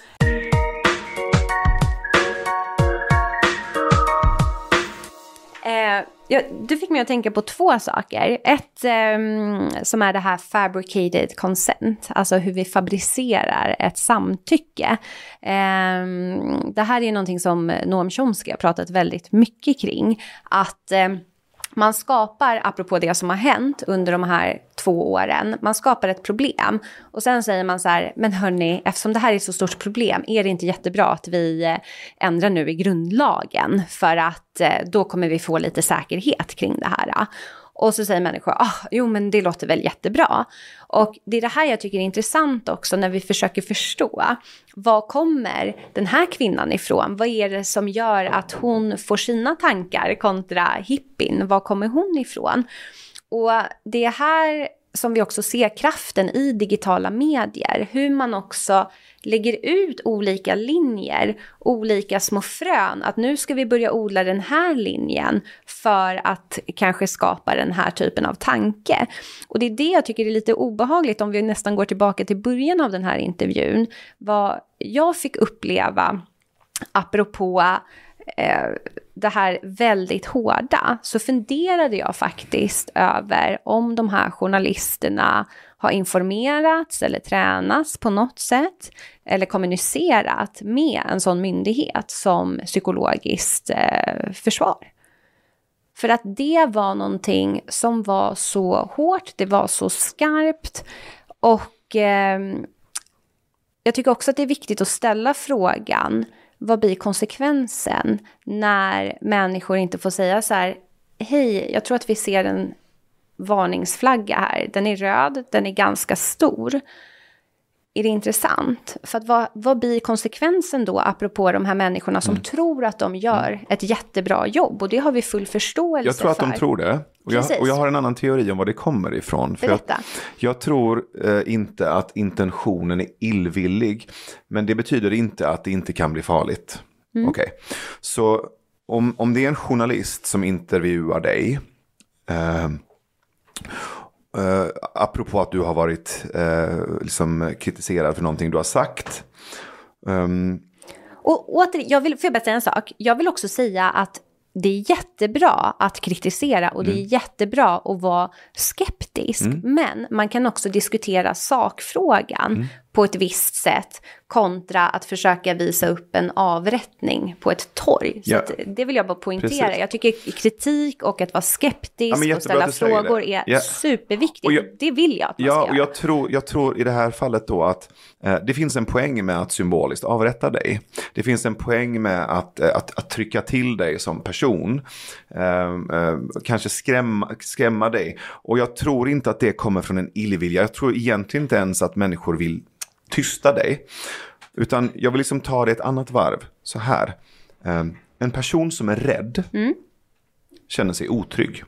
Eh, ja, du fick mig att tänka på två saker. Ett eh, som är det här fabricated consent. Alltså hur vi fabricerar ett samtycke. Eh, det här är någonting som Noam Chomsky har pratat väldigt mycket kring. Att... Eh, Man skapar, apropå det som har hänt under de här två åren, man skapar ett problem. Och sen säger man så här, men hörni, eftersom det här är ett så stort problem, är det inte jättebra att vi ändrar nu i grundlagen? För att då kommer vi få lite säkerhet kring det här. Och så säger människor, ah, jo men det låter väl jättebra. Och det är det här jag tycker är intressant också när vi försöker förstå. Var kommer den här kvinnan ifrån? Vad är det som gör att hon får sina tankar kontra hippin? Var kommer hon ifrån? Och det är här som vi också ser kraften i digitala medier. Hur man också lägger ut olika linjer, olika små frön. Att nu ska vi börja odla den här linjen för att kanske skapa den här typen av tanke. Och det är det jag tycker är lite obehagligt om vi nästan går tillbaka till början av den här intervjun. Vad jag fick uppleva apropå eh, det här väldigt hårda, så funderade jag faktiskt över om de här journalisterna har informerats eller tränats på något sätt eller kommunicerat med en sån myndighet som psykologiskt eh, försvar. För att det var någonting som var så hårt, det var så skarpt och eh, jag tycker också att det är viktigt att ställa frågan, vad blir konsekvensen när människor inte får säga så här, hej, jag tror att vi ser en varningsflagga här. Den är röd, den är ganska stor. Är det intressant? För att vad, vad blir konsekvensen då apropå de här människorna som mm. tror att de gör ett jättebra jobb? Och det har vi full förståelse för. Jag tror att för. de tror det. Och jag, och jag har en annan teori om var det kommer ifrån. För jag, jag tror eh, inte att intentionen är illvillig. Men det betyder inte att det inte kan bli farligt. Mm. Okej. Okay. Så om, om det är en journalist som intervjuar dig... Eh, Uh, apropå att du har varit uh, liksom kritiserad för någonting du har sagt. Um... Och åter, jag vill, får jag bara säga en sak? Jag vill också säga att det är jättebra att kritisera och mm. det är jättebra att vara skeptisk. Mm. Men man kan också diskutera sakfrågan mm. på ett visst sätt kontra att försöka visa upp en avrättning på ett torg. Så ja. att, det vill jag bara poängtera. Precis. Jag tycker kritik och att vara skeptisk ja, och ställa frågor är ja. superviktigt. Jag, det vill jag att man ja, ska göra. Och jag, tror, jag tror i det här fallet då att eh, det finns en poäng med att symboliskt avrätta dig. Det finns en poäng med att, eh, att, att trycka till dig som person. Eh, eh, kanske skrämma, skrämma dig. Och jag tror inte att det kommer från en illvilja. Jag tror egentligen inte ens att människor vill tysta dig. Utan jag vill liksom ta det ett annat varv. Så här. Um, en person som är rädd mm. känner sig otrygg.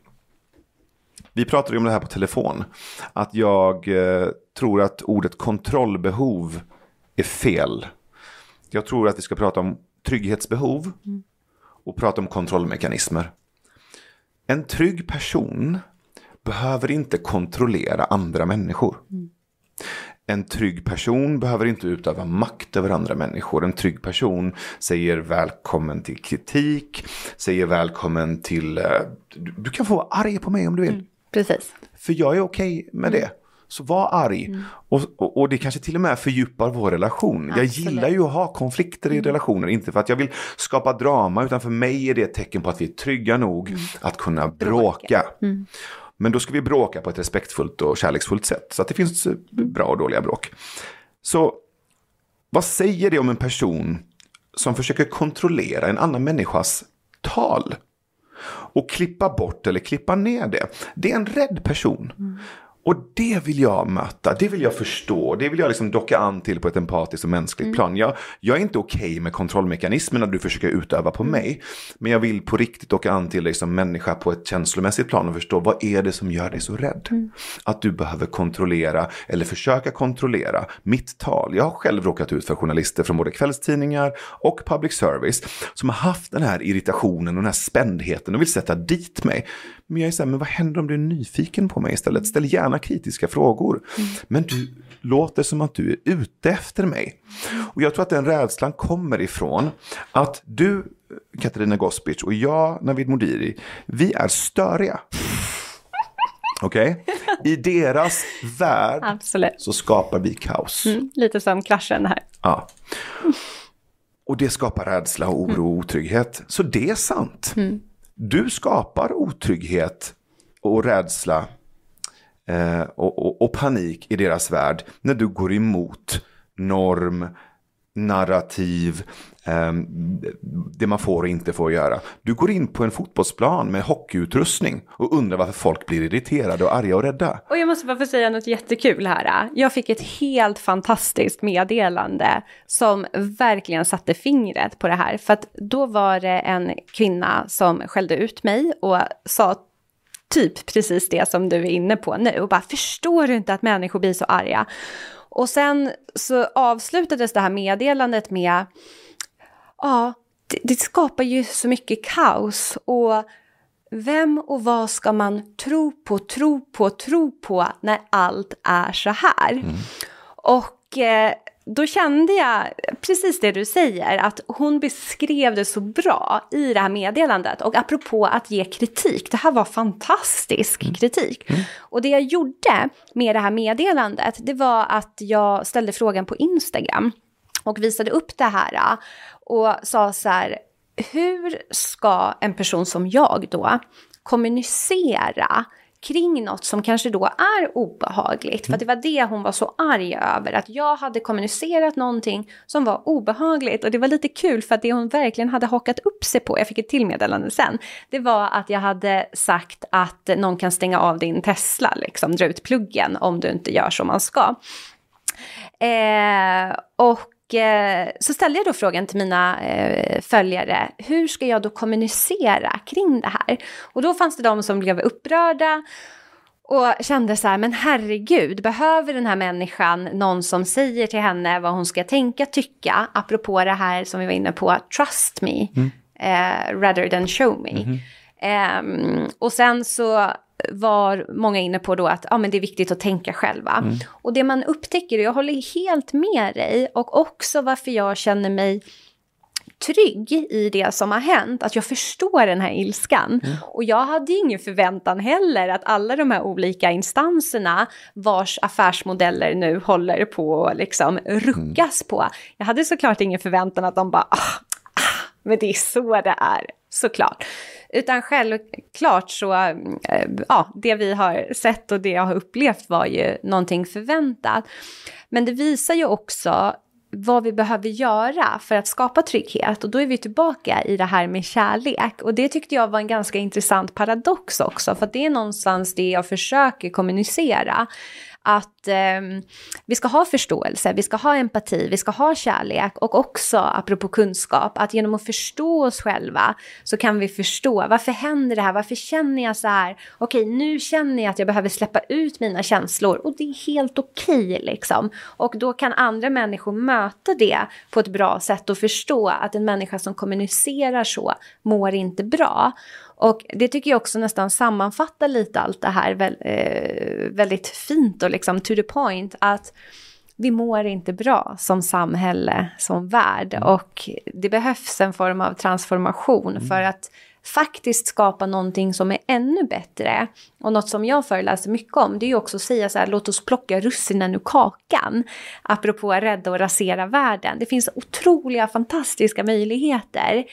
Vi pratade om det här på telefon. Att jag uh, tror att ordet kontrollbehov är fel. Jag tror att vi ska prata om trygghetsbehov mm. och prata om kontrollmekanismer. En trygg person behöver inte kontrollera andra människor. Mm. En trygg person behöver inte utöva makt över andra människor. En trygg person säger välkommen till kritik. Säger välkommen till... Uh, du, du kan få vara arg på mig om du vill. Mm, precis. För jag är okej med mm. det. Så var arg. Mm. Och, och, och det kanske till och med fördjupar vår relation. Absolut. Jag gillar ju att ha konflikter i mm. relationer. Inte för att jag vill skapa drama. Utan för mig är det ett tecken på att vi är trygga nog mm. att kunna bråka. Mm. Men då ska vi bråka på ett respektfullt och kärleksfullt sätt. Så att det finns bra och dåliga bråk. Så vad säger det om en person som försöker kontrollera en annan människas tal? Och klippa bort eller klippa ner det. Det är en rädd person. Mm. Och det vill jag möta, det vill jag förstå, det vill jag liksom docka an till på ett empatiskt och mänskligt mm. plan. Jag, jag är inte okej okay med kontrollmekanismerna du försöker utöva på mm. mig, men jag vill på riktigt docka an till dig som människa på ett känslomässigt plan och förstå vad är det som gör dig så rädd? Mm. Att du behöver kontrollera eller försöka kontrollera mitt tal. Jag har själv råkat ut för journalister från både kvällstidningar och public service som har haft den här irritationen och den här spändheten och vill sätta dit mig. Men jag är så här, men vad händer om du är nyfiken på mig istället? Ställ gärna kritiska frågor. Mm. Men du låter som att du är ute efter mig. Och jag tror att den rädslan kommer ifrån att du, Katarina Gospic, och jag, Navid Modiri, vi är störiga. Okej? Okay? I deras värld Absolut. Så skapar vi kaos. Mm, lite som kraschen här. Ja. Och det skapar rädsla och oro och otrygghet. Så det är sant. Mm. Du skapar otrygghet och rädsla eh, och, och, och panik i deras värld när du går emot norm, narrativ, eh, det man får och inte får göra. Du går in på en fotbollsplan med hockeyutrustning och undrar varför folk blir irriterade och arga och rädda. Och jag måste bara få säga något jättekul här. Jag fick ett helt fantastiskt meddelande som verkligen satte fingret på det här. För att då var det en kvinna som skällde ut mig och sa typ precis det som du är inne på nu. Och bara, förstår du inte att människor blir så arga? Och sen så avslutades det här meddelandet med, ja, det, det skapar ju så mycket kaos. Och vem och vad ska man tro på, tro på, tro på när allt är så här? Mm. Och eh, då kände jag precis det du säger, att hon beskrev det så bra i det här meddelandet. Och apropå att ge kritik, det här var fantastisk mm. kritik. Mm. Och det jag gjorde med det här meddelandet, det var att jag ställde frågan på Instagram och visade upp det här och sa så här, hur ska en person som jag då kommunicera kring något som kanske då är obehagligt. För att det var det hon var så arg över. Att jag hade kommunicerat någonting som var obehagligt. Och det var lite kul för att det hon verkligen hade hakat upp sig på, jag fick ett tillmeddelande sen, det var att jag hade sagt att någon kan stänga av din Tesla, liksom dra ut pluggen om du inte gör som man ska. Eh, och så ställde jag då frågan till mina eh, följare, hur ska jag då kommunicera kring det här? Och då fanns det de som blev upprörda och kände så här, men herregud, behöver den här människan någon som säger till henne vad hon ska tänka, tycka, apropå det här som vi var inne på, trust me, mm. eh, rather than show me. Mm-hmm. Eh, och sen så var många inne på då att ja, men det är viktigt att tänka själva. Mm. Och det man upptäcker, och jag håller helt med dig, och också varför jag känner mig trygg i det som har hänt, att jag förstår den här ilskan. Mm. Och jag hade ingen förväntan heller att alla de här olika instanserna vars affärsmodeller nu håller på att liksom ruckas mm. på. Jag hade såklart ingen förväntan att de bara, ah, ah, men det är så det är, såklart. Utan självklart så, äh, ja, det vi har sett och det jag har upplevt var ju någonting förväntat. Men det visar ju också vad vi behöver göra för att skapa trygghet. Och då är vi tillbaka i det här med kärlek. Och det tyckte jag var en ganska intressant paradox också. För att det är någonstans det jag försöker kommunicera. Att eh, vi ska ha förståelse, vi ska ha empati, vi ska ha kärlek. Och också, apropå kunskap, att genom att förstå oss själva så kan vi förstå, varför händer det här? Varför känner jag så här? Okej, nu känner jag att jag behöver släppa ut mina känslor. Och det är helt okej liksom. Och då kan andra människor möta det på ett bra sätt och förstå att en människa som kommunicerar så mår inte bra. Och det tycker jag också nästan sammanfattar lite allt det här väl, eh, väldigt fint och liksom to the point, att vi mår inte bra som samhälle, som värld. Mm. Och det behövs en form av transformation mm. för att faktiskt skapa någonting som är ännu bättre. Och något som jag föreläser mycket om, det är ju också att säga så här, låt oss plocka russinen ur kakan. Apropå rädda och rasera världen. Det finns otroliga, fantastiska möjligheter.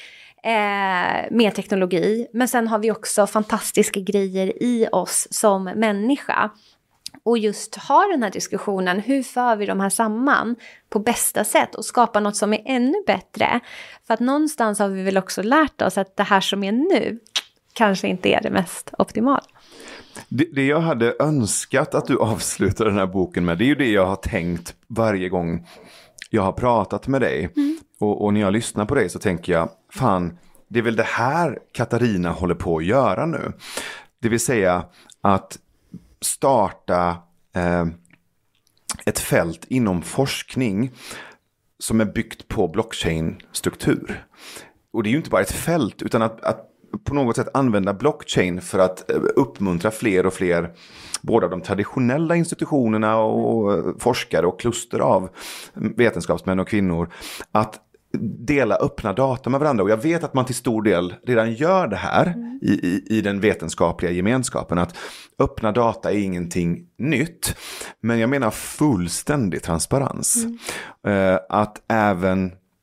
eh, med teknologi. Men sen har vi också fantastiska grejer i oss som människa. Och just ha den här diskussionen, hur för vi de här samman på bästa sätt och skapa något som är ännu bättre. För att någonstans har vi väl också lärt oss att det här som är nu kanske inte är det mest optimala. Det, det jag hade önskat att du avslutar den här boken med, det är ju det jag har tänkt varje gång jag har pratat med dig. Mm. Och, och när jag lyssnar på dig så tänker jag, fan, det är väl det här Katarina håller på att göra nu. Det vill säga att starta eh, ett fält inom forskning som är byggt på blockchain-struktur. Och det är ju inte bara ett fält, utan att, att på något sätt använda blockchain för att uppmuntra fler och fler, både de traditionella institutionerna och forskare och kluster av vetenskapsmän och kvinnor, att dela öppna data med varandra. Och jag vet att man till stor del redan gör det här mm. i, i, i den vetenskapliga gemenskapen. Att öppna data är ingenting nytt. Men jag menar fullständig transparens. Mm. Uh, att även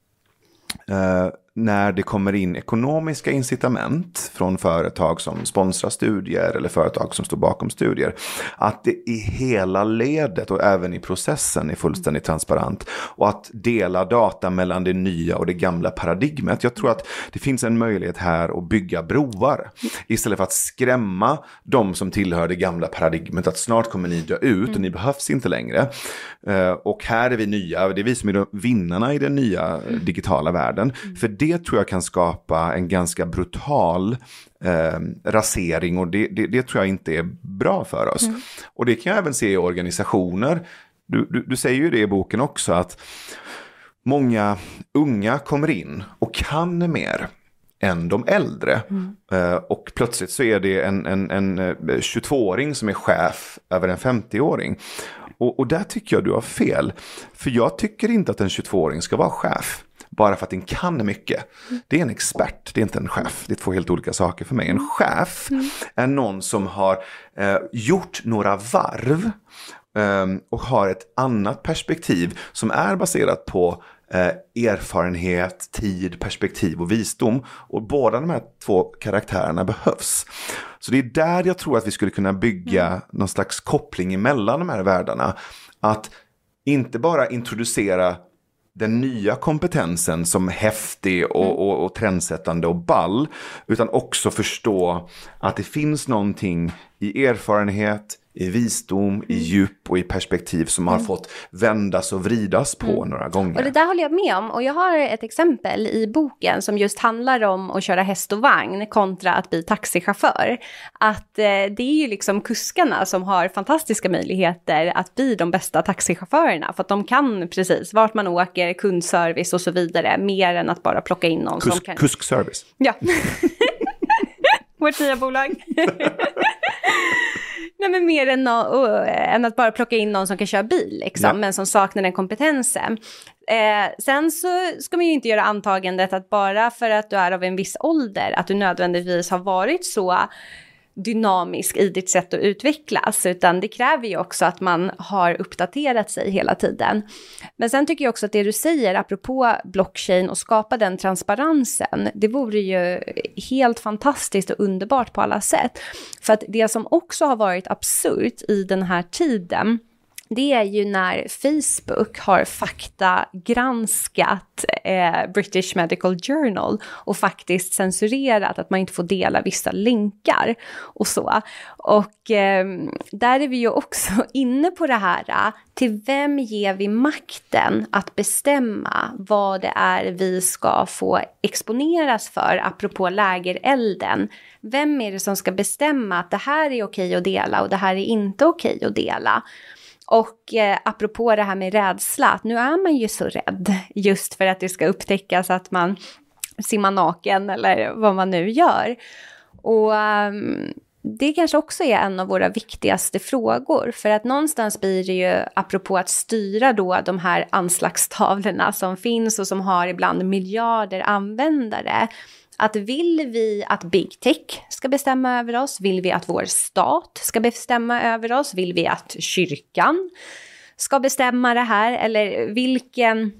uh, när det kommer in ekonomiska incitament från företag som sponsrar studier eller företag som står bakom studier, att det i hela ledet och även i processen är fullständigt transparent, och att dela data mellan det nya och det gamla paradigmet. Jag tror att det finns en möjlighet här att bygga broar istället för att skrämma de som tillhör det gamla paradigmet att snart kommer ni dö ut och ni behövs inte längre. Och här är vi nya, det är vi som är vinnarna i den nya digitala världen. För det Det tror jag kan skapa en ganska brutal eh, rasering, och det, det, det tror jag inte är bra för oss. Mm. Och det kan jag även se i organisationer. Du, du, du säger ju det i boken också, att många unga kommer in och kan mer än de äldre. Mm. Eh, och plötsligt så är det en, en, en tjugotvååring som är chef över en femtioåring. Och, och där tycker jag du har fel. För jag tycker inte att en tjugotvååring ska vara chef. Bara för att den kan mycket. Det är en expert, det är inte en chef. Det är två helt olika saker för mig. En chef mm. är någon som har eh, gjort några varv eh, och har ett annat perspektiv som är baserat på eh, erfarenhet, tid, perspektiv och visdom. Och båda de här två karaktärerna behövs. Så det är där jag tror att vi skulle kunna bygga mm. någon slags koppling emellan de här världarna. Att inte bara introducera den nya kompetensen som häftig och, och, och trendsättande och ball, utan också förstå att det finns någonting i erfarenhet, i visdom, mm. i djup och i perspektiv som mm. har fått vändas och vridas på mm. några gånger. Och det där håller jag med om. Och jag har ett exempel i boken som just handlar om att köra häst och vagn kontra att bli taxichaufför. Att eh, det är ju liksom kuskarna som har fantastiska möjligheter att bli de bästa taxichaufförerna. För att de kan precis vart man åker, kundservice och så vidare. Mer än att bara plocka in någon Kusk, som kan... Kuskservice. Ja. Vårt nya bolag. Nej, men mer än, no- än att bara plocka in någon som kan köra bil liksom, ja. Men som saknar den kompetensen. Eh, sen så ska man ju inte göra antagandet att bara för att du är av en viss ålder att du nödvändigtvis har varit så dynamisk i ditt sätt att utvecklas, utan det kräver ju också att man har uppdaterat sig hela tiden. Men sen tycker jag också att det du säger apropå blockchain och skapa den transparensen, det vore ju helt fantastiskt och underbart på alla sätt. För att det som också har varit absurt i den här tiden, det är ju när Facebook har faktagranskat eh, British Medical Journal och faktiskt censurerat att man inte får dela vissa länkar och så. Och eh, där är vi ju också inne på det här, till vem ger vi makten att bestämma vad det är vi ska få exponeras för, apropå lägerelden. Vem är det som ska bestämma att det här är okej att dela och det här är inte okej att dela? Och eh, apropå det här med rädsla, att nu är man ju så rädd just för att det ska upptäckas att man simmar naken eller vad man nu gör. Och um, det kanske också är en av våra viktigaste frågor, för att någonstans blir det ju, apropå att styra då de här anslagstavlorna som finns och som har ibland miljarder användare, att vill vi att Big Tech ska bestämma över oss? Vill vi att vår stat ska bestämma över oss? Vill vi att kyrkan ska bestämma det här? Eller vilken,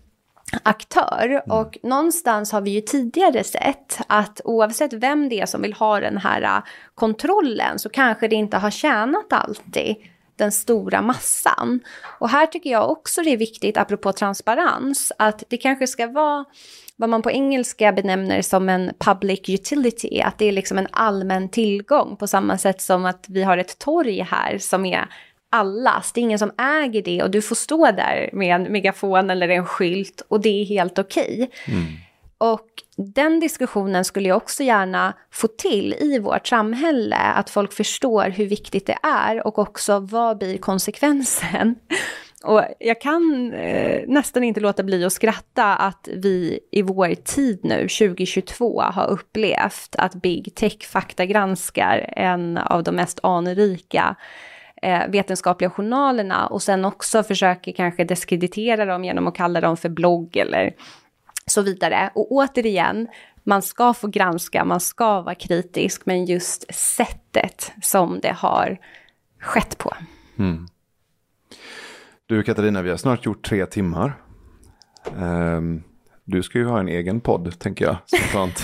aktör. Mm. Och någonstans har vi ju tidigare sett att oavsett vem det är som vill ha den här kontrollen så kanske det inte har tjänat alltid den stora massan. Och här tycker jag också det är viktigt, apropå transparens, att det kanske ska vara vad man på engelska benämner som en public utility, att det är liksom en allmän tillgång på samma sätt som att vi har ett torg här som är allas. Det är ingen som äger det och du får stå där med en megafon eller en skylt och det är helt okej. Mm. Och den diskussionen skulle jag också gärna få till i vårt samhälle, att folk förstår hur viktigt det är och också vad blir konsekvensen. Och jag kan eh, nästan inte låta bli att skratta att vi i vår tid nu, tjugo tjugotvå, har upplevt att Big Tech faktagranskar en av de mest anrika eh, vetenskapliga journalerna och sen också försöker kanske diskreditera dem genom att kalla dem för blogg eller så vidare. Och återigen, man ska få granska, man ska vara kritisk, men just sättet som det har skett på. Mm. Du Katarina, vi har snart gjort tre timmar. Um, du ska ju ha en egen podd, tänker jag. Sånt.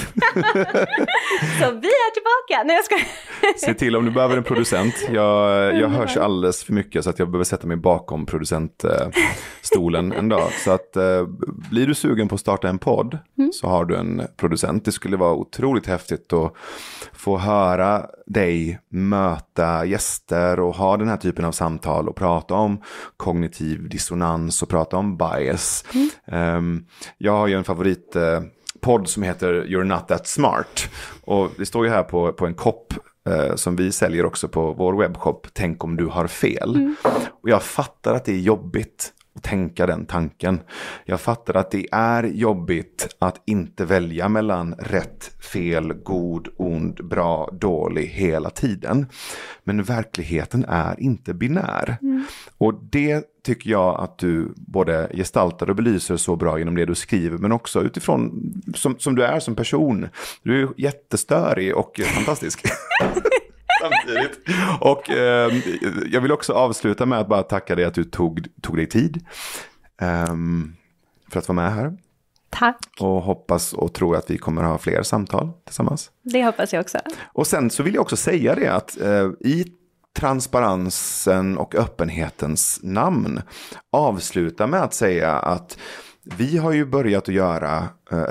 Så vi är tillbaka. Nej, jag ska... Se till om du behöver en producent. Jag, jag hörs alldeles för mycket så att jag behöver sätta mig bakom producentstolen en dag. Så att uh, blir du sugen på att starta en podd mm. så har du en producent. Det skulle vara otroligt häftigt att få höra dig möta gäster och ha den här typen av samtal och prata om kognitiv dissonans och prata om bias. Mm. Um, jag har ju en favoritpodd uh, som heter You're Not That Smart. Och det står ju här på, på en kopp uh, som vi säljer också på vår webbshop. Tänk om du har fel. Mm. Och jag fattar att det är jobbigt att tänka den tanken. Jag fattar att det är jobbigt att inte välja mellan rätt, fel, god, ond, bra, dålig hela tiden. Men verkligheten är inte binär. Mm. Och det tycker jag att du både gestaltar och belyser så bra genom det du skriver, men också utifrån som, som du är som person. Du är jättestörig och fantastisk. Samtidigt. Och eh, jag vill också avsluta med att bara tacka dig att du tog, tog dig tid eh, för att vara med här. Tack. Och hoppas och tror att vi kommer att ha fler samtal tillsammans. Det hoppas jag också. Och sen så vill jag också säga det att eh, i transparensen och öppenhetens namn avsluta med att säga att vi har ju börjat att göra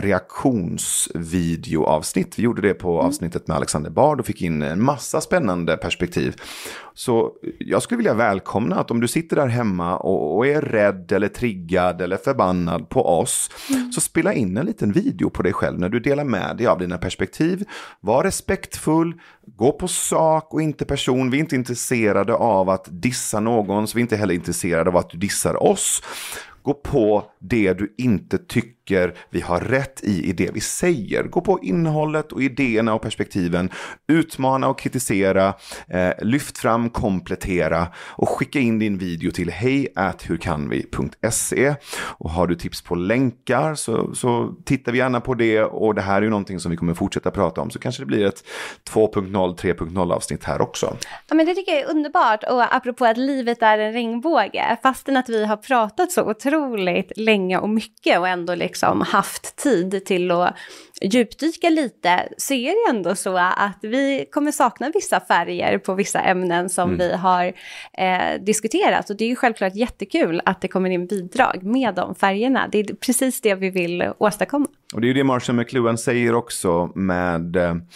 reaktionsvideoavsnitt. Vi gjorde det på mm. avsnittet med Alexander Bard och fick in en massa spännande perspektiv. Så jag skulle vilja välkomna att om du sitter där hemma och, och är rädd eller triggad eller förbannad på oss, mm. så spela in en liten video på dig själv när du delar med dig av dina perspektiv. Var respektfull, gå på sak och inte person. Vi är inte intresserade av att dissa någon, så vi är inte heller intresserade av att du dissar oss. Gå på det du inte tycker vi har rätt i i det vi säger. Gå på innehållet och idéerna och perspektiven. Utmana och kritisera. Eh, lyft fram, komplettera. Och skicka in din video till hej at hurkanvi punkt se. Och har du tips på länkar så, så tittar vi gärna på det. Och det här är ju någonting som vi kommer fortsätta prata om. Så kanske det blir ett två punkt noll, tre punkt noll avsnitt här också. Ja, men det tycker jag är underbart. Och apropå att livet är en regnbåge. Fastän att vi har pratat så otroligt länge och mycket och ändå liksom haft tid till att djupdyka lite, så är det ändå så att vi kommer sakna vissa färger på vissa ämnen som mm. vi har eh, diskuterat. Och det är ju självklart jättekul att det kommer in bidrag med de färgerna. Det är precis det vi vill åstadkomma. Och det är ju det Marshall McLuhan säger också med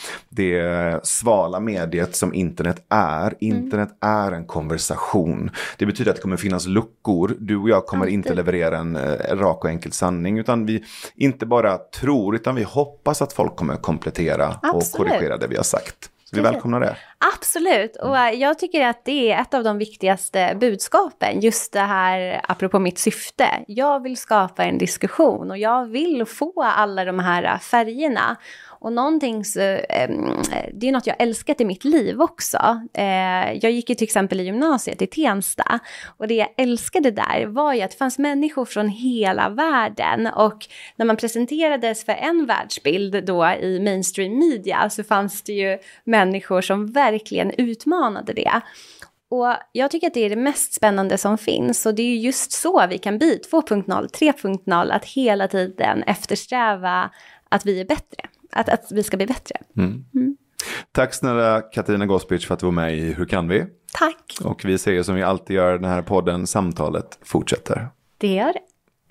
det svala mediet som internet är. Internet mm. är en konversation. Det betyder att det kommer finnas luckor. Du och jag kommer Alltid. inte leverera en, en rak och enkel sanning, utan vi inte bara tror, utan vi hoppas att folk kommer komplettera Absolut. och korrigera det vi har sagt. Så vi välkomnar det. Absolut, och jag tycker att det är ett av de viktigaste budskapen, just det här apropå mitt syfte. Jag vill skapa en diskussion och jag vill få alla de här färgerna. Och någonting så, eh, det är något jag älskat i mitt liv också. Eh, jag gick ju till exempel i gymnasiet i Tensta. Och det jag älskade där var ju att det fanns människor från hela världen. Och när man presenterades för en världsbild då i mainstream media så fanns det ju människor som verkligen utmanade det. Och jag tycker att det är det mest spännande som finns. Och det är ju just så vi kan bli två punkt noll, tre punkt noll. Att hela tiden eftersträva att vi är bättre. Att, att vi ska bli bättre. Mm. Mm. Tack snälla Katarina Gospic för att du var med i Hur kan vi? Tack. Och vi säger som vi alltid gör, den här podden, samtalet fortsätter. Det gör det.